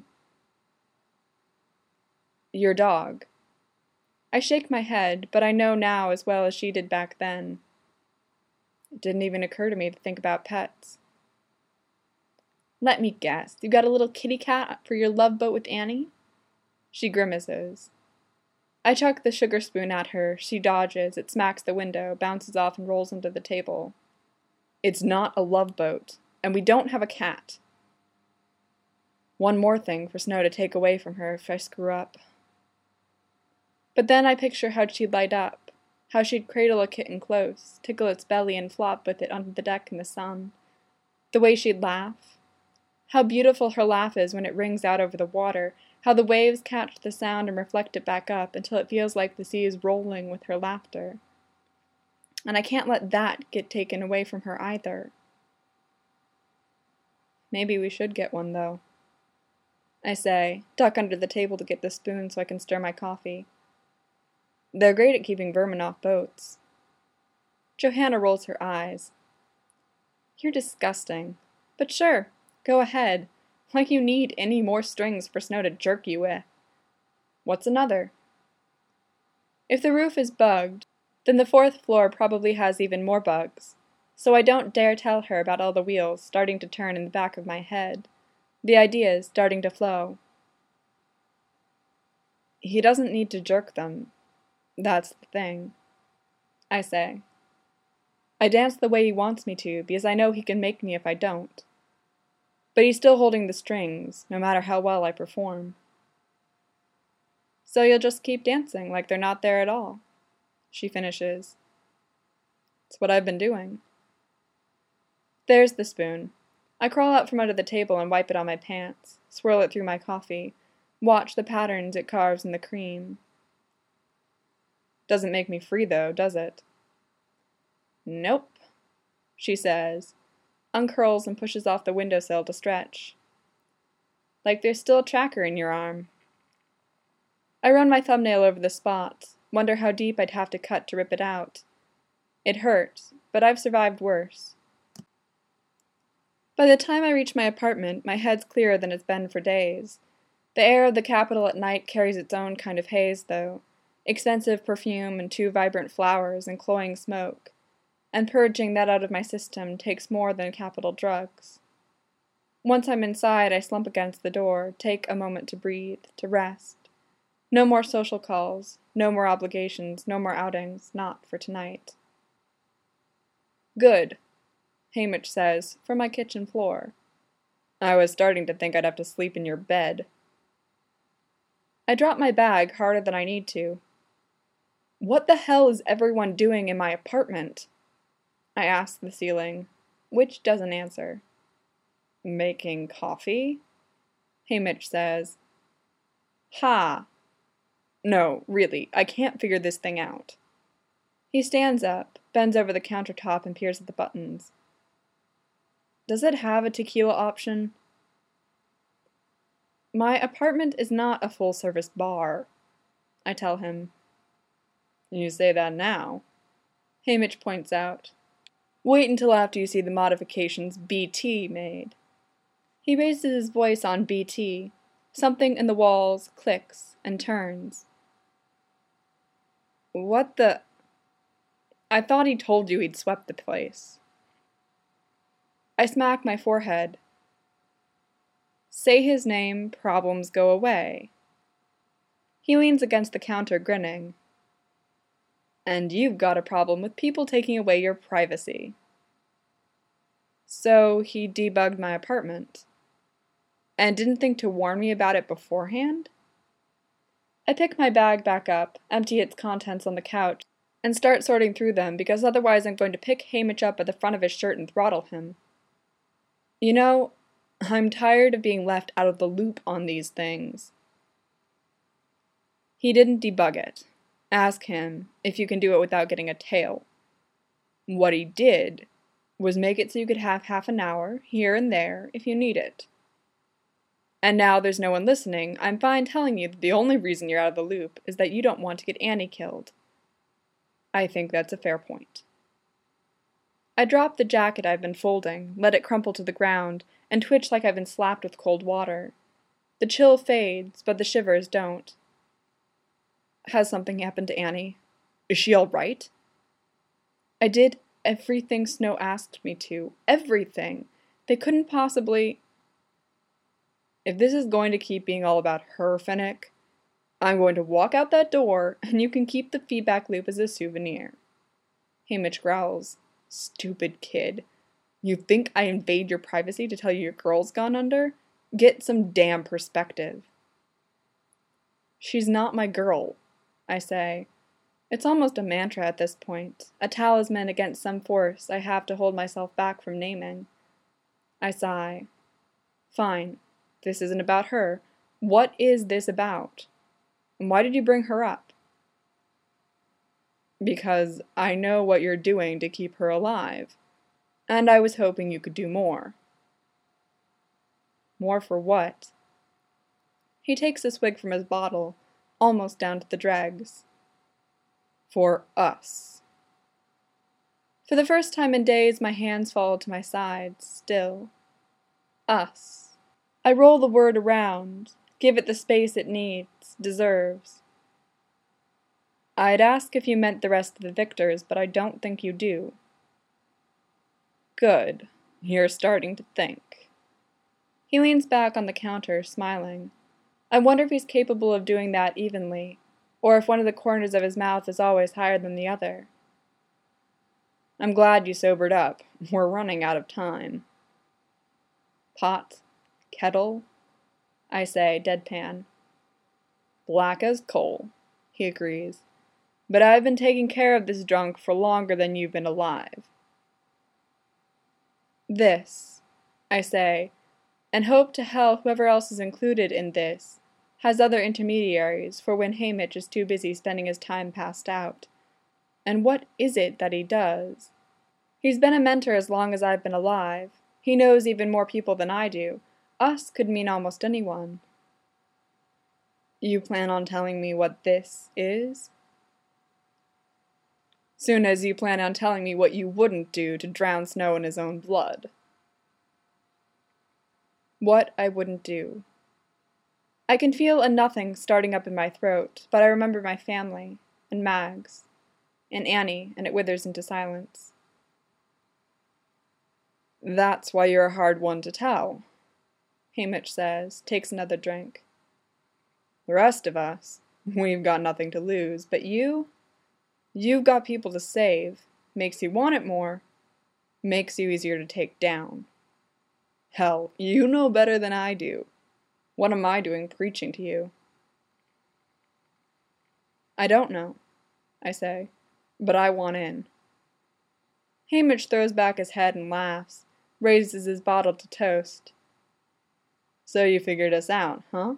Your dog. I shake my head, but I know now as well as she did back then. It didn't even occur to me to think about pets. Let me guess, you got a little kitty cat for your love boat with Annie? She grimaces. I chuck the sugar spoon at her, she dodges, it smacks the window, bounces off and rolls under the table. It's not a love boat, and we don't have a cat. One more thing for Snow to take away from her if I screw up. But then I picture how she'd light up, how she'd cradle a kitten close, tickle its belly and flop with it under the deck in the sun. The way she'd laugh. How beautiful her laugh is when it rings out over the water, how the waves catch the sound and reflect it back up until it feels like the sea is rolling with her laughter. And I can't let that get taken away from her either. Maybe we should get one, though. I say, duck under the table to get the spoon so I can stir my coffee. They're great at keeping vermin off boats. Johanna rolls her eyes. You're disgusting. But sure, go ahead. Like you need any more strings for Snow to jerk you with. What's another? If the roof is bugged, then the fourth floor probably has even more bugs, so I don't dare tell her about all the wheels starting to turn in the back of my head, the ideas starting to flow. He doesn't need to jerk them. That's the thing. I say. I dance the way he wants me to because I know he can make me if I don't. But he's still holding the strings, no matter how well I perform. So you'll just keep dancing like they're not there at all, she finishes. It's what I've been doing. There's the spoon. I crawl out from under the table and wipe it on my pants, swirl it through my coffee, watch the patterns it carves in the cream. Doesn't make me free, though, does it? Nope, she says, uncurls and pushes off the windowsill to stretch. Like there's still a tracker in your arm. I run my thumbnail over the spot, wonder how deep I'd have to cut to rip it out. It hurts, but I've survived worse. By the time I reach my apartment, my head's clearer than it's been for days. The air of the capital at night carries its own kind of haze, though. Expensive perfume and two vibrant flowers and cloying smoke. And purging that out of my system takes more than capital drugs. Once I'm inside, I slump against the door, take a moment to breathe, to rest. No more social calls, no more obligations, no more outings, not for tonight. Good, Haymitch says, from my kitchen floor. I was starting to think I'd have to sleep in your bed. I drop my bag harder than I need to. What the hell is everyone doing in my apartment? I ask the ceiling, which doesn't answer. Making coffee? Haymitch says. Ha! No, really, I can't figure this thing out. He stands up, bends over the countertop and peers at the buttons. Does it have a tequila option? My apartment is not a full-service bar, I tell him. You say that now, Haymitch points out. Wait until after you see the modifications B T made. He raises his voice on B T. Something in the walls clicks and turns. What the... I thought he told you he'd swept the place. I smack my forehead. Say his name, problems go away. He leans against the counter, grinning. And you've got a problem with people taking away your privacy. So he debugged my apartment. And didn't think to warn me about it beforehand? I pick my bag back up, empty its contents on the couch, and start sorting through them because otherwise I'm going to pick Haymitch up at the front of his shirt and throttle him. You know, I'm tired of being left out of the loop on these things. He didn't debug it. Ask him if you can do it without getting a tail. What he did was make it so you could have half an hour, here and there, if you need it. And now there's no one listening, I'm fine telling you that the only reason you're out of the loop is that you don't want to get Annie killed. I think that's a fair point. I drop the jacket I've been folding, let it crumple to the ground, and twitch like I've been slapped with cold water. The chill fades, but the shivers don't. Has something happened to Annie? Is she all right? I did everything Snow asked me to. Everything. They couldn't possibly... If this is going to keep being all about her, Fennec, I'm going to walk out that door, and you can keep the feedback loop as a souvenir. Haymitch growls. Stupid kid. You think I invade your privacy to tell you your girl's gone under? Get some damn perspective. She's not my girl, I say. It's almost a mantra at this point, a talisman against some force I have to hold myself back from naming. I sigh. Fine. This isn't about her. What is this about? And why did you bring her up? Because I know what you're doing to keep her alive, and I was hoping you could do more. More for what? He takes a swig from his bottle, almost down to the dregs. For us. For the first time in days, my hands fall to my sides, still. Us. I roll the word around, give it the space it needs, deserves. I'd ask if you meant the rest of the victors, but I don't think you do. Good. You're starting to think. He leans back on the counter, smiling. I wonder if he's capable of doing that evenly, or if one of the corners of his mouth is always higher than the other. I'm glad you sobered up. We're running out of time. Pot? Kettle? I say, deadpan. Black as coal, he agrees. But I've been taking care of this drunk for longer than you've been alive. This, I say, and hope to hell whoever else is included in this, has other intermediaries for when Haymitch is too busy spending his time passed out. And what is it that he does? He's been a mentor as long as I've been alive. He knows even more people than I do. Us could mean almost anyone. You plan on telling me what this is? Soon as you plan on telling me what you wouldn't do to drown Snow in his own blood. What I wouldn't do. I can feel a nothing starting up in my throat, but I remember my family, and Mags, and Annie, and it withers into silence. That's why you're a hard one to tell, Haymitch says, takes another drink. The rest of us, we've got nothing to lose, but you, you've got people to save, makes you want it more, makes you easier to take down. Hell, you know better than I do. What am I doing preaching to you? I don't know, I say, but I want in. Haymitch throws back his head and laughs, raises his bottle to toast. So you figured us out, huh?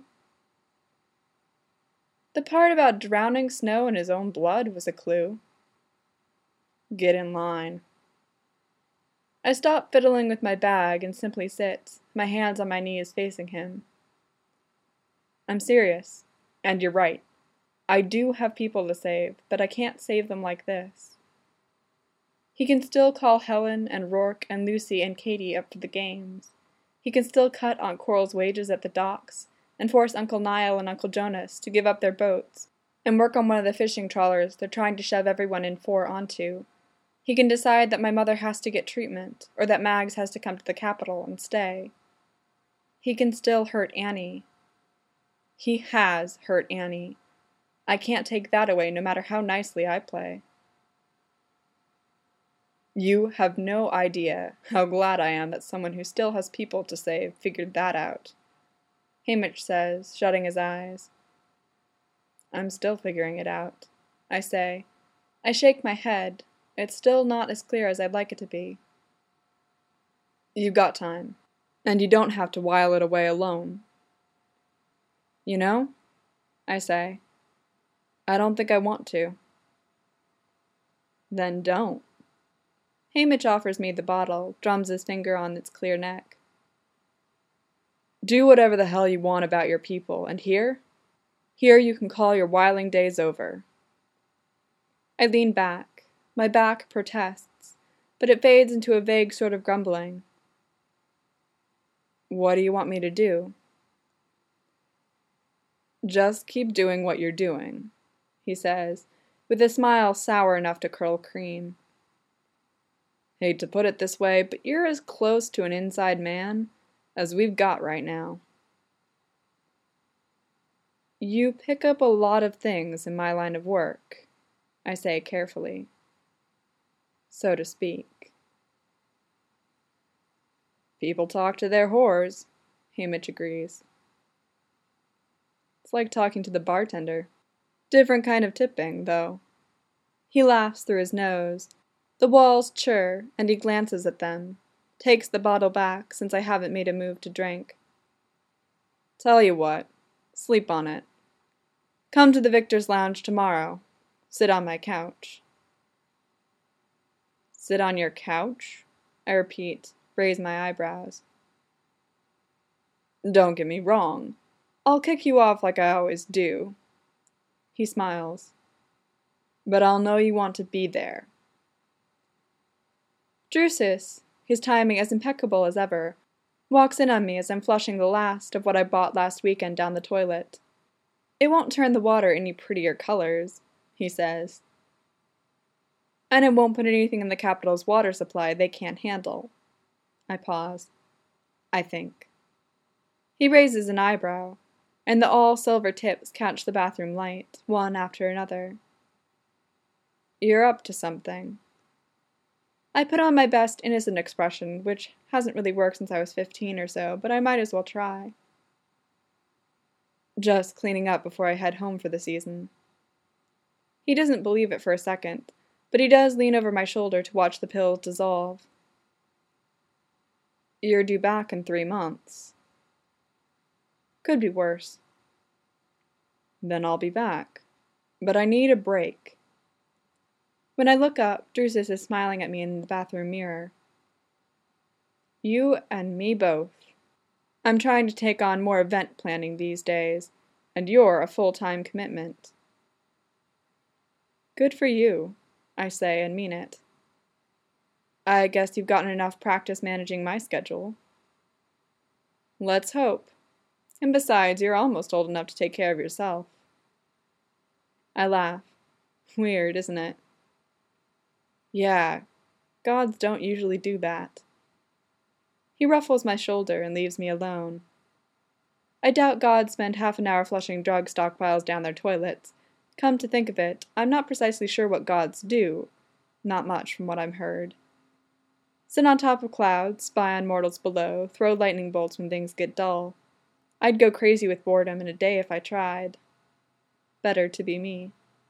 The part about drowning Snow in his own blood was a clue. Get in line. I stop fiddling with my bag and simply sit, my hands on my knees facing him. I'm serious, and you're right. I do have people to save, but I can't save them like this. He can still call Helen and Rourke and Lucy and Katie up to the games. He can still cut Aunt Coral's wages at the docks, and force Uncle Niall and Uncle Jonas to give up their boats, and work on one of the fishing trawlers they're trying to shove everyone in four onto. He can decide that my mother has to get treatment, or that Mags has to come to the capital and stay. He can still hurt Annie. He has hurt Annie. I can't take that away no matter how nicely I play. You have no idea how glad I am that someone who still has people to save figured that out, Haymitch says, shutting his eyes. I'm still figuring it out, I say. I shake my head. It's still not as clear as I'd like it to be. You've got time, and you don't have to while it away alone. You know, I say, I don't think I want to. Then don't. Haymitch offers me the bottle, drums his finger on its clear neck. Do whatever the hell you want about your people, and here? Here you can call your whiling days over. I lean back. My back protests, but it fades into a vague sort of grumbling. What do you want me to do? Just keep doing what you're doing, he says, with a smile sour enough to curl cream. Hate to put it this way, but you're as close to an inside man as we've got right now. You pick up a lot of things in my line of work, I say carefully. So to speak. People talk to their whores, Haymitch agrees. It's like talking to the bartender. Different kind of tipping, though. He laughs through his nose. The walls churr, and he glances at them, takes the bottle back since I haven't made a move to drink. Tell you what, sleep on it. Come to the Victor's Lounge tomorrow. Sit on my couch. Sit on your couch? I repeat, raise my eyebrows. Don't get me wrong. I'll kick you off like I always do. He smiles. But I'll know you want to be there. Drusus, his timing as impeccable as ever, walks in on me as I'm flushing the last of what I bought last weekend down the toilet. It won't turn the water any prettier colors, he says. And it won't put anything in the capital's water supply they can't handle. I pause. I think. He raises an eyebrow, and the all-silver tips catch the bathroom light, one after another. You're up to something. I put on my best innocent expression, which hasn't really worked since I was fifteen or so, but I might as well try. Just cleaning up before I head home for the season. He doesn't believe it for a second, but he does lean over my shoulder to watch the pills dissolve. You're due back in three months. Could be worse. Then I'll be back. But I need a break. When I look up, Drusus is smiling at me in the bathroom mirror. You and me both. I'm trying to take on more event planning these days, and you're a full-time commitment. Good for you, I say and mean it. I guess you've gotten enough practice managing my schedule. Let's hope. And besides, you're almost old enough to take care of yourself. I laugh. Weird, isn't it? Yeah, gods don't usually do that. He ruffles my shoulder and leaves me alone. I doubt gods spend half an hour flushing drug stockpiles down their toilets. Come to think of it, I'm not precisely sure what gods do. Not much from what I've heard. Sit on top of clouds, spy on mortals below, throw lightning bolts when things get dull. I'd go crazy with boredom in a day if I tried. Better to be me.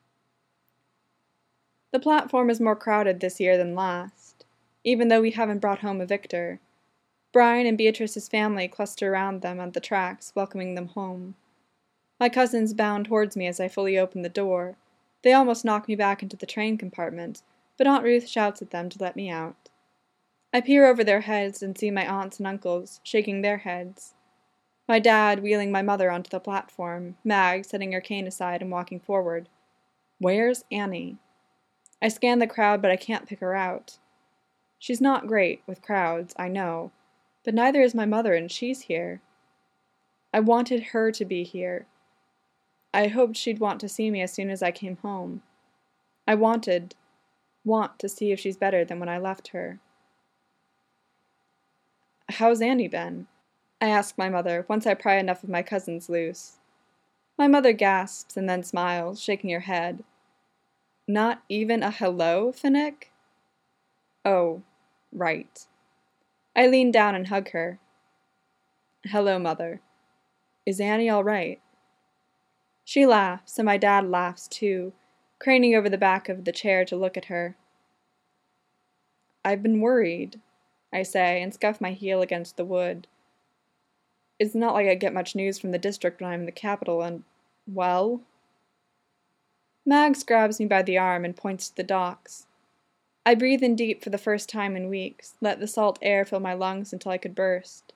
The platform is more crowded this year than last, even though we haven't brought home a victor. Brian and Beatrice's family cluster around them on the tracks, welcoming them home. My cousins bound towards me as I fully open the door. They almost knock me back into the train compartment, but Aunt Ruth shouts at them to let me out. I peer over their heads and see my aunts and uncles shaking their heads. My dad wheeling my mother onto the platform, Mag setting her cane aside and walking forward. Where's Annie? I scan the crowd, but I can't pick her out. She's not great with crowds, I know, but neither is my mother, and she's here. I wanted her to be here. I hoped she'd want to see me as soon as I came home. I wanted, want to see if she's better than when I left her. How's Annie been? I ask my mother, once I pry enough of my cousins loose. My mother gasps and then smiles, shaking her head. Not even a hello, Finnick? Oh, right. I lean down and hug her. Hello, Mother. Is Annie all right? She laughs, and my dad laughs too, craning over the back of the chair to look at her. I've been worried, I say, and scuff my heel against the wood. It's not like I get much news from the district when I'm in the capital, and, well... Mags grabs me by the arm and points to the docks. I breathe in deep for the first time in weeks, let the salt air fill my lungs until I could burst.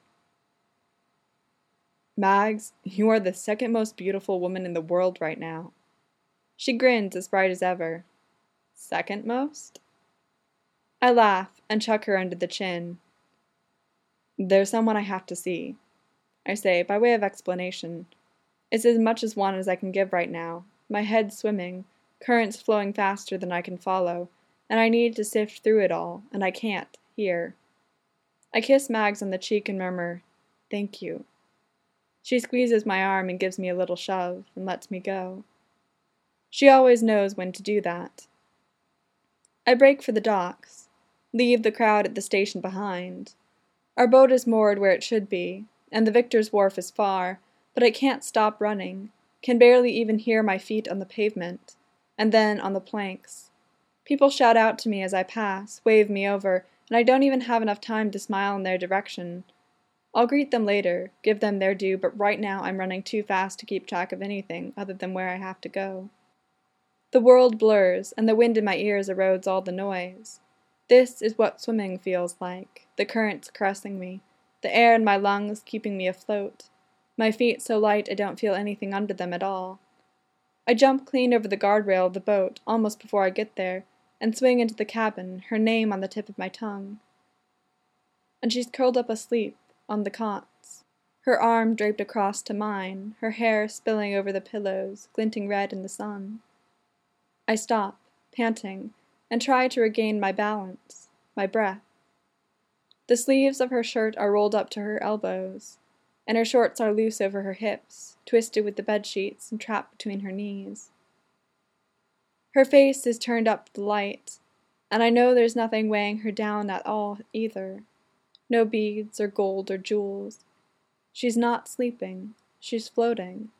Mags, you are the second most beautiful woman in the world right now. She grins as bright as ever. Second most? I laugh and chuck her under the chin. There's someone I have to see, I say, by way of explanation. It's as much as one as I can give right now. My head's swimming, currents flowing faster than I can follow, and I need to sift through it all, and I can't, here. I kiss Mags on the cheek and murmur, thank you. She squeezes my arm and gives me a little shove, and lets me go. She always knows when to do that. I break for the docks, leave the crowd at the station behind. Our boat is moored where it should be, and the Victor's wharf is far, but I can't stop running, can barely even hear my feet on the pavement, and then on the planks. People shout out to me as I pass, wave me over, and I don't even have enough time to smile in their direction. I'll greet them later, give them their due, but right now I'm running too fast to keep track of anything other than where I have to go. The world blurs, and the wind in my ears erodes all the noise. This is what swimming feels like, the currents caressing me, the air in my lungs keeping me afloat, my feet so light I don't feel anything under them at all. I jump clean over the guardrail of the boat almost before I get there, and swing into the cabin, her name on the tip of my tongue. And she's curled up asleep, on the cots, her arm draped across to mine, her hair spilling over the pillows, glinting red in the sun. I stop, panting, and try to regain my balance, my breath. The sleeves of her shirt are rolled up to her elbows, and her shorts are loose over her hips, twisted with the bedsheets and trapped between her knees. Her face is turned up to the light, and I know there's nothing weighing her down at all either. No beads or gold or jewels. She's not sleeping. She's floating.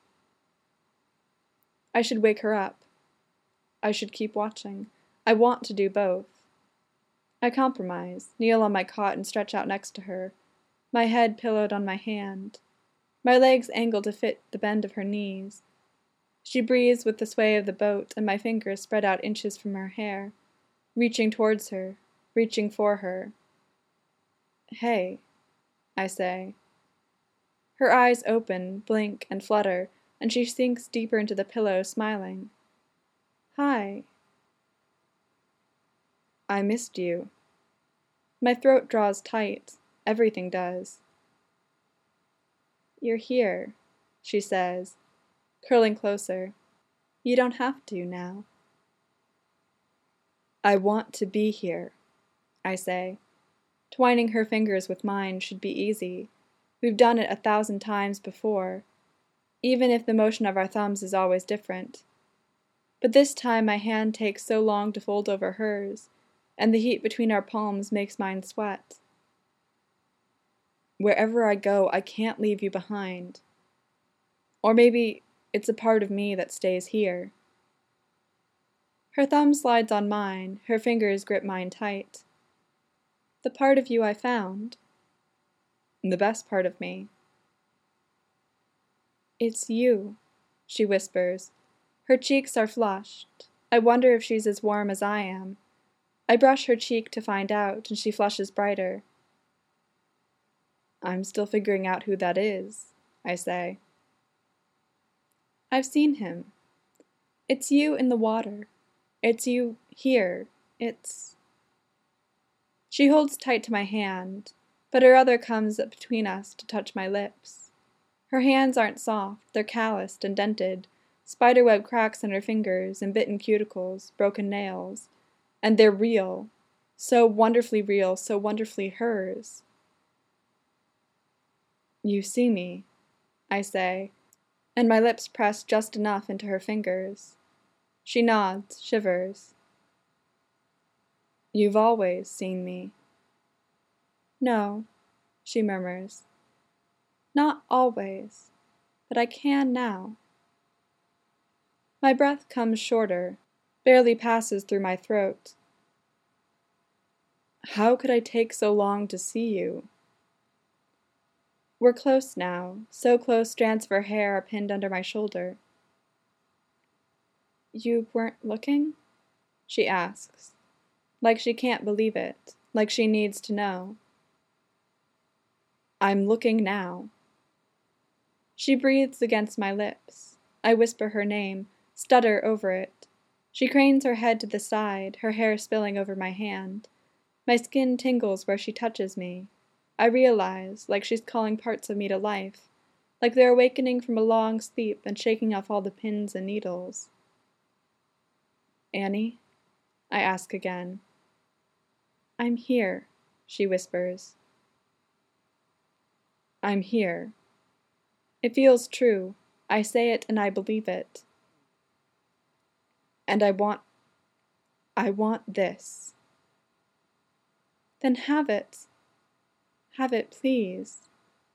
I should wake her up. I should keep watching. I want to do both. I compromise, kneel on my cot and stretch out next to her, my head pillowed on my hand, my legs angled to fit the bend of her knees. She breathes with the sway of the boat, and my fingers spread out inches from her hair, reaching towards her, reaching for her. "Hey," I say. Her eyes open, blink, and flutter, and she sinks deeper into the pillow, smiling. "Hi." "I missed you." My throat draws tight. Everything does. "You're here," she says, curling closer. "You don't have to now." "I want to be here," I say. Twining her fingers with mine should be easy. We've done it a thousand times before, even if the motion of our thumbs is always different. But this time my hand takes so long to fold over hers, and the heat between our palms makes mine sweat. Wherever I go, I can't leave you behind. Or maybe it's a part of me that stays here. Her thumb slides on mine, her fingers grip mine tight. The part of you I found. The best part of me. "It's you," she whispers. Her cheeks are flushed. I wonder if she's as warm as I am. I brush her cheek to find out, and she flushes brighter. "I'm still figuring out who that is," I say. "I've seen him. It's you in the water. It's you here. It's—" She holds tight to my hand, but her other comes up between us to touch my lips. Her hands aren't soft, they're calloused and dented, spiderweb cracks in her fingers and bitten cuticles, broken nails. And they're real. So wonderfully real, so wonderfully hers. "You see me," I say, and my lips press just enough into her fingers. She nods, shivers. "You've always seen me." "No," she murmurs. "Not always, but I can now." My breath comes shorter, barely passes through my throat. "How could I take so long to see you?" We're close now, so close strands of her hair are pinned under my shoulder. "You weren't looking?" she asks, like she can't believe it, like she needs to know. "I'm looking now." She breathes against my lips. I whisper her name, stutter over it. She cranes her head to the side, her hair spilling over my hand. My skin tingles where she touches me. I realize, like she's calling parts of me to life, like they're awakening from a long sleep and shaking off all the pins and needles. "Annie?" I ask again. "I'm here," she whispers. "I'm here." It feels true. I say it and I believe it. "And I want... I want this." "Then have it. Have it, please."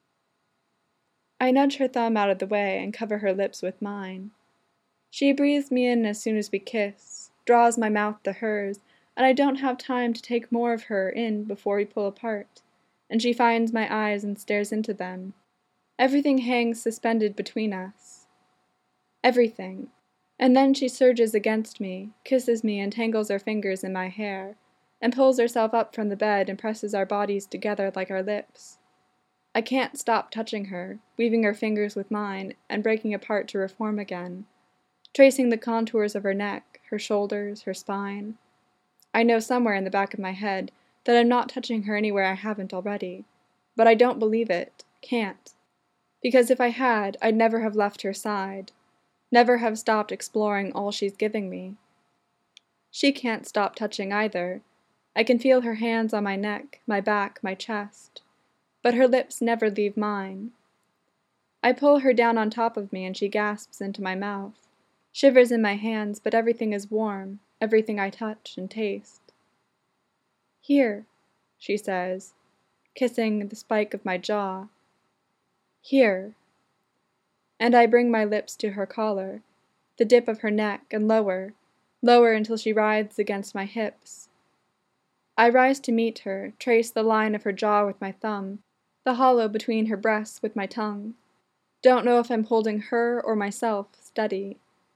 I nudge her thumb out of the way and cover her lips with mine. She breathes me in as soon as we kiss, draws my mouth to hers, and I don't have time to take more of her in before we pull apart, and she finds my eyes and stares into them. Everything hangs suspended between us. Everything. And then she surges against me, kisses me and tangles her fingers in my hair, and pulls herself up from the bed and presses our bodies together like our lips. I can't stop touching her, weaving her fingers with mine, and breaking apart to reform again, tracing the contours of her neck, her shoulders, her spine. I know somewhere in the back of my head that I'm not touching her anywhere I haven't already, but I don't believe it, can't, because if I had, I'd never have left her side, never have stopped exploring all she's giving me. She can't stop touching either. I can feel her hands on my neck, my back, my chest, but her lips never leave mine. I pull her down on top of me and she gasps into my mouth, shivers in my hands, but everything is warm, everything I touch and taste. "Here," she says, kissing the spike of my jaw. "Here." And I bring my lips to her collar, the dip of her neck, and lower, lower until she writhes against my hips. I rise to meet her, trace the line of her jaw with my thumb, the hollow between her breasts with my tongue. Don't know if I'm holding her or myself steady.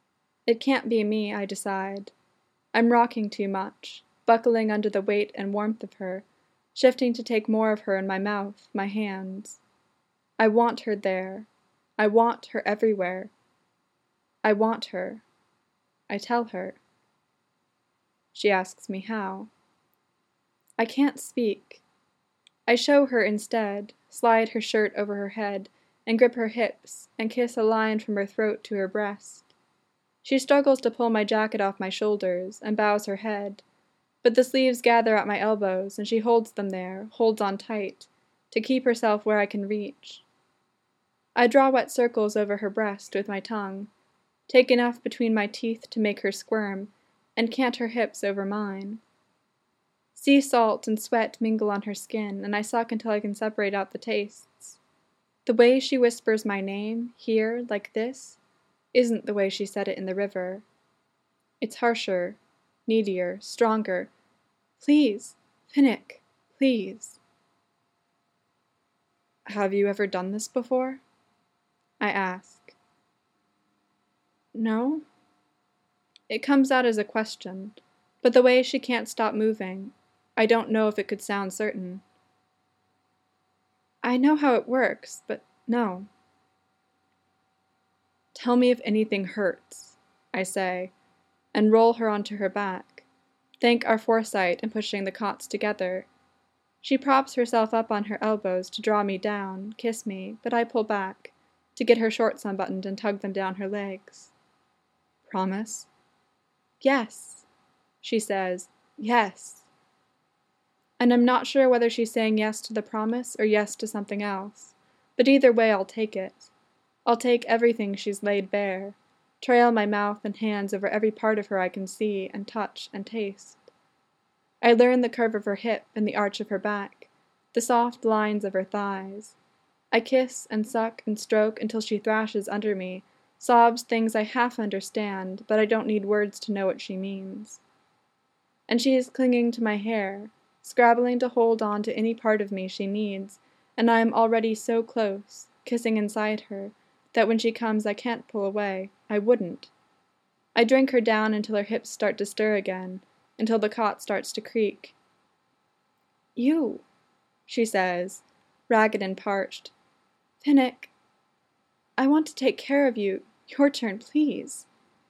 It can't be me, I decide. I'm rocking too much, buckling under the weight and warmth of her, shifting to take more of her in my mouth, my hands. I want her there. I want her everywhere. I want her. I tell her. She asks me how. I can't speak. I show her instead, slide her shirt over her head, and grip her hips, and kiss a line from her throat to her breast. She struggles to pull my jacket off my shoulders, and bows her head, but the sleeves gather at my elbows, and she holds them there, holds on tight, to keep herself where I can reach. I draw wet circles over her breast with my tongue, take enough between my teeth to make her squirm, and cant her hips over mine. Sea salt and sweat mingle on her skin, and I suck until I can separate out the tastes. The way she whispers my name, here, like this, isn't the way she said it in the river. It's harsher, needier, stronger. Please, Finnick, please. Have you ever done this before? I ask. No? It comes out as a question, but the way she can't stop moving, I don't know if it could sound certain. I know how it works, but no. Tell me if anything hurts, I say, and roll her onto her back, thank our foresight in pushing the cots together. She props herself up on her elbows to draw me down, kiss me, but I pull back, to get her shorts unbuttoned and tug them down her legs. Promise? Yes, she says, yes. And I'm not sure whether she's saying yes to the promise or yes to something else, but either way I'll take it. I'll take everything she's laid bare, trail my mouth and hands over every part of her I can see and touch and taste. I learn the curve of her hip and the arch of her back, the soft lines of her thighs. I kiss and suck and stroke until she thrashes under me, sobs things I half understand, but I don't need words to know what she means. And she is clinging to my hair, scrabbling to hold on to any part of me she needs, and I am already so close, kissing inside her, that when she comes I can't pull away. I wouldn't. I drink her down until her hips start to stir again, until the cot starts to creak. You, she says, ragged and parched. Finnick, I want to take care of you. Your turn, please.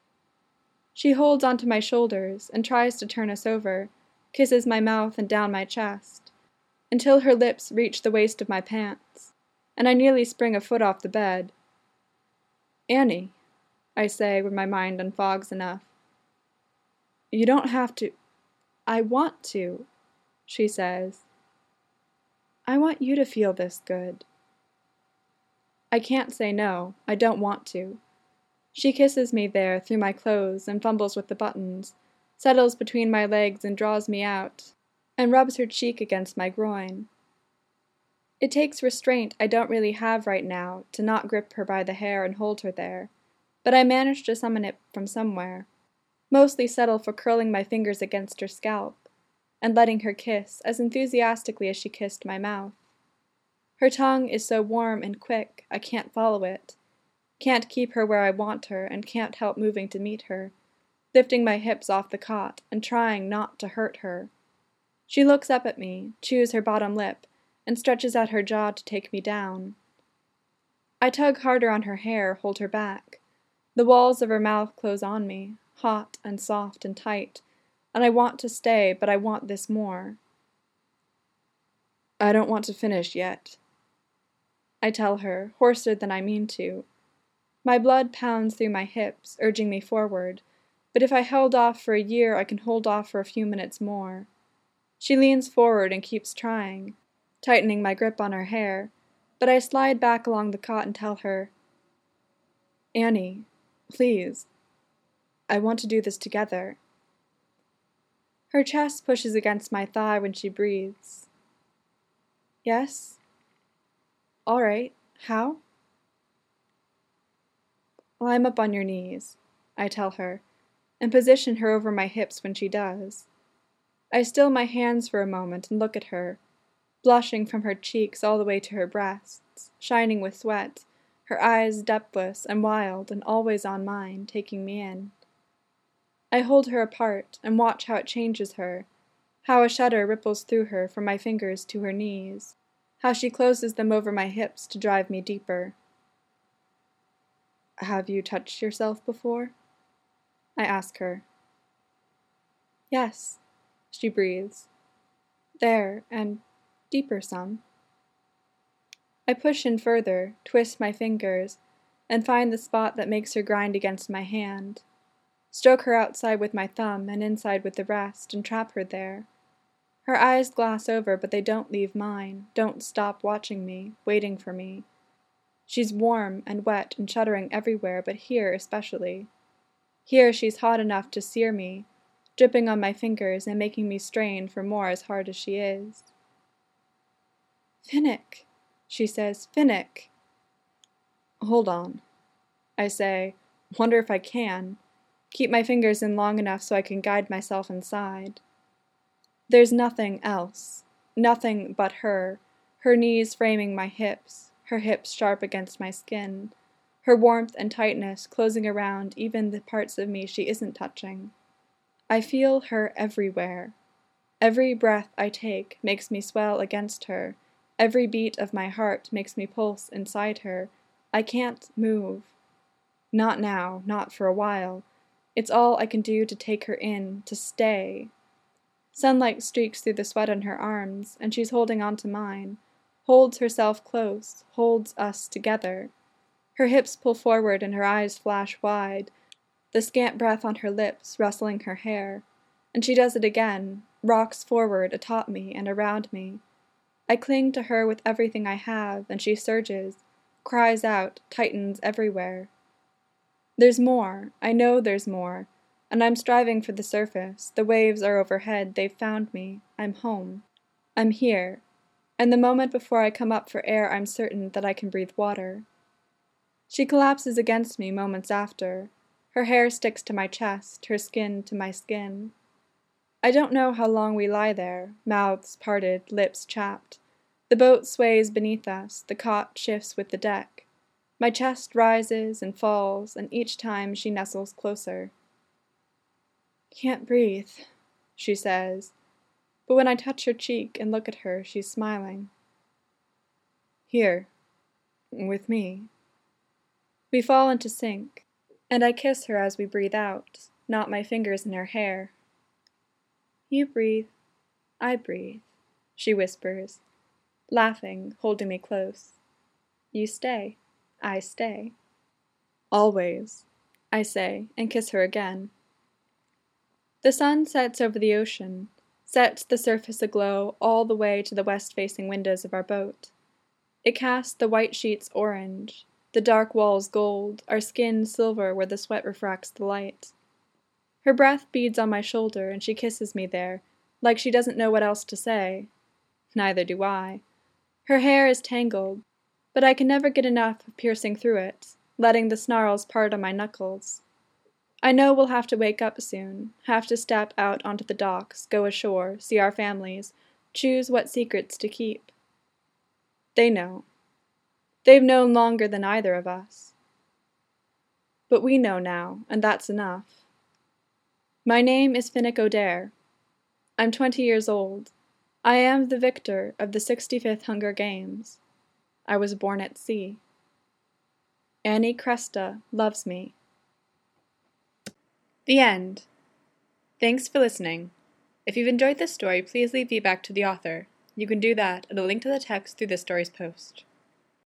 She holds onto my shoulders and tries to turn us over, kisses my mouth and down my chest, until her lips reach the waist of my pants, and I nearly spring a foot off the bed. Annie, I say when my mind unfogs enough. You don't have to. I want to, she says. I want you to feel this good. I can't say no, I don't want to. She kisses me there through my clothes and fumbles with the buttons, settles between my legs and draws me out, and rubs her cheek against my groin. It takes restraint I don't really have right now to not grip her by the hair and hold her there, but I manage to summon it from somewhere, mostly settle for curling my fingers against her scalp, and letting her kiss as enthusiastically as she kissed my mouth. Her tongue is so warm and quick I can't follow it, can't keep her where I want her, and can't help moving to meet her, lifting my hips off the cot and trying not to hurt her. She looks up at me, chews her bottom lip, and stretches out her jaw to take me down. I tug harder on her hair, hold her back. The walls of her mouth close on me, hot and soft and tight, and I want to stay, but I want this more. I don't want to finish yet, I tell her, hoarser than I mean to. My blood pounds through my hips, urging me forward, but if I held off for a year, I can hold off for a few minutes more. She leans forward and keeps trying, tightening my grip on her hair, but I slide back along the cot and tell her, Annie, please, I want to do this together. Her chest pushes against my thigh when she breathes. Yes? All right, how? Climb up on your knees, I tell her, and position her over my hips when she does. I still my hands for a moment and look at her, blushing from her cheeks all the way to her breasts, shining with sweat, her eyes depthless and wild and always on mine, taking me in. I hold her apart and watch how it changes her, how a shudder ripples through her from my fingers to her knees, how she closes them over my hips to drive me deeper. Have you touched yourself before? I ask her. Yes, she breathes. There, and deeper some. I push in further, twist my fingers, and find the spot that makes her grind against my hand. Stroke her outside with my thumb and inside with the rest, and trap her there. Her eyes glass over, but they don't leave mine, don't stop watching me, waiting for me. She's warm and wet and shuddering everywhere, but here especially. Here she's hot enough to sear me, dripping on my fingers and making me strain for more as hard as she is. Finnick, she says, Finnick. Hold on, I say, wonder if I can. Keep my fingers in long enough so I can guide myself inside. There's nothing else, nothing but her, her knees framing my hips, her hips sharp against my skin, her warmth and tightness closing around even the parts of me she isn't touching. I feel her everywhere. Every breath I take makes me swell against her, every beat of my heart makes me pulse inside her. I can't move. Not now, not for a while. It's all I can do to take her in, to stay. Sunlight streaks through the sweat on her arms, and she's holding on to mine, holds herself close, holds us together. Her hips pull forward and her eyes flash wide, the scant breath on her lips rustling her hair, and she does it again, rocks forward atop me and around me. I cling to her with everything I have, and she surges, cries out, tightens everywhere. There's more, I know there's more, and I'm striving for the surface. The waves are overhead, they've found me. I'm home. I'm here. And the moment before I come up for air, I'm certain that I can breathe water. She collapses against me moments after. Her hair sticks to my chest, her skin to my skin. I don't know how long we lie there, mouths parted, lips chapped. The boat sways beneath us, the cot shifts with the deck. My chest rises and falls, and each time she nestles closer. Can't breathe, she says, but when I touch her cheek and look at her, she's smiling. Here, with me. We fall into sync, and I kiss her as we breathe out, not my fingers in her hair. You breathe, I breathe, she whispers, laughing, holding me close. You stay, I stay. Always, I say, and kiss her again. The sun sets over the ocean, sets the surface aglow all the way to the west-facing windows of our boat. It casts the white sheets orange, the dark walls gold, our skin silver where the sweat refracts the light. Her breath beads on my shoulder, and she kisses me there, like she doesn't know what else to say. Neither do I. Her hair is tangled, but I can never get enough of piercing through it, letting the snarls part on my knuckles. I know we'll have to wake up soon, have to step out onto the docks, go ashore, see our families, choose what secrets to keep. They know. They've known longer than either of us. But we know now, and that's enough. My name is Finnick Odair. I'm twenty years old. I am the victor of the sixty-fifth Hunger Games. I was born at sea. Annie Cresta loves me. The end. Thanks for listening. If you've enjoyed this story, please leave feedback to the author. You can do that at a link to the text through this story's post.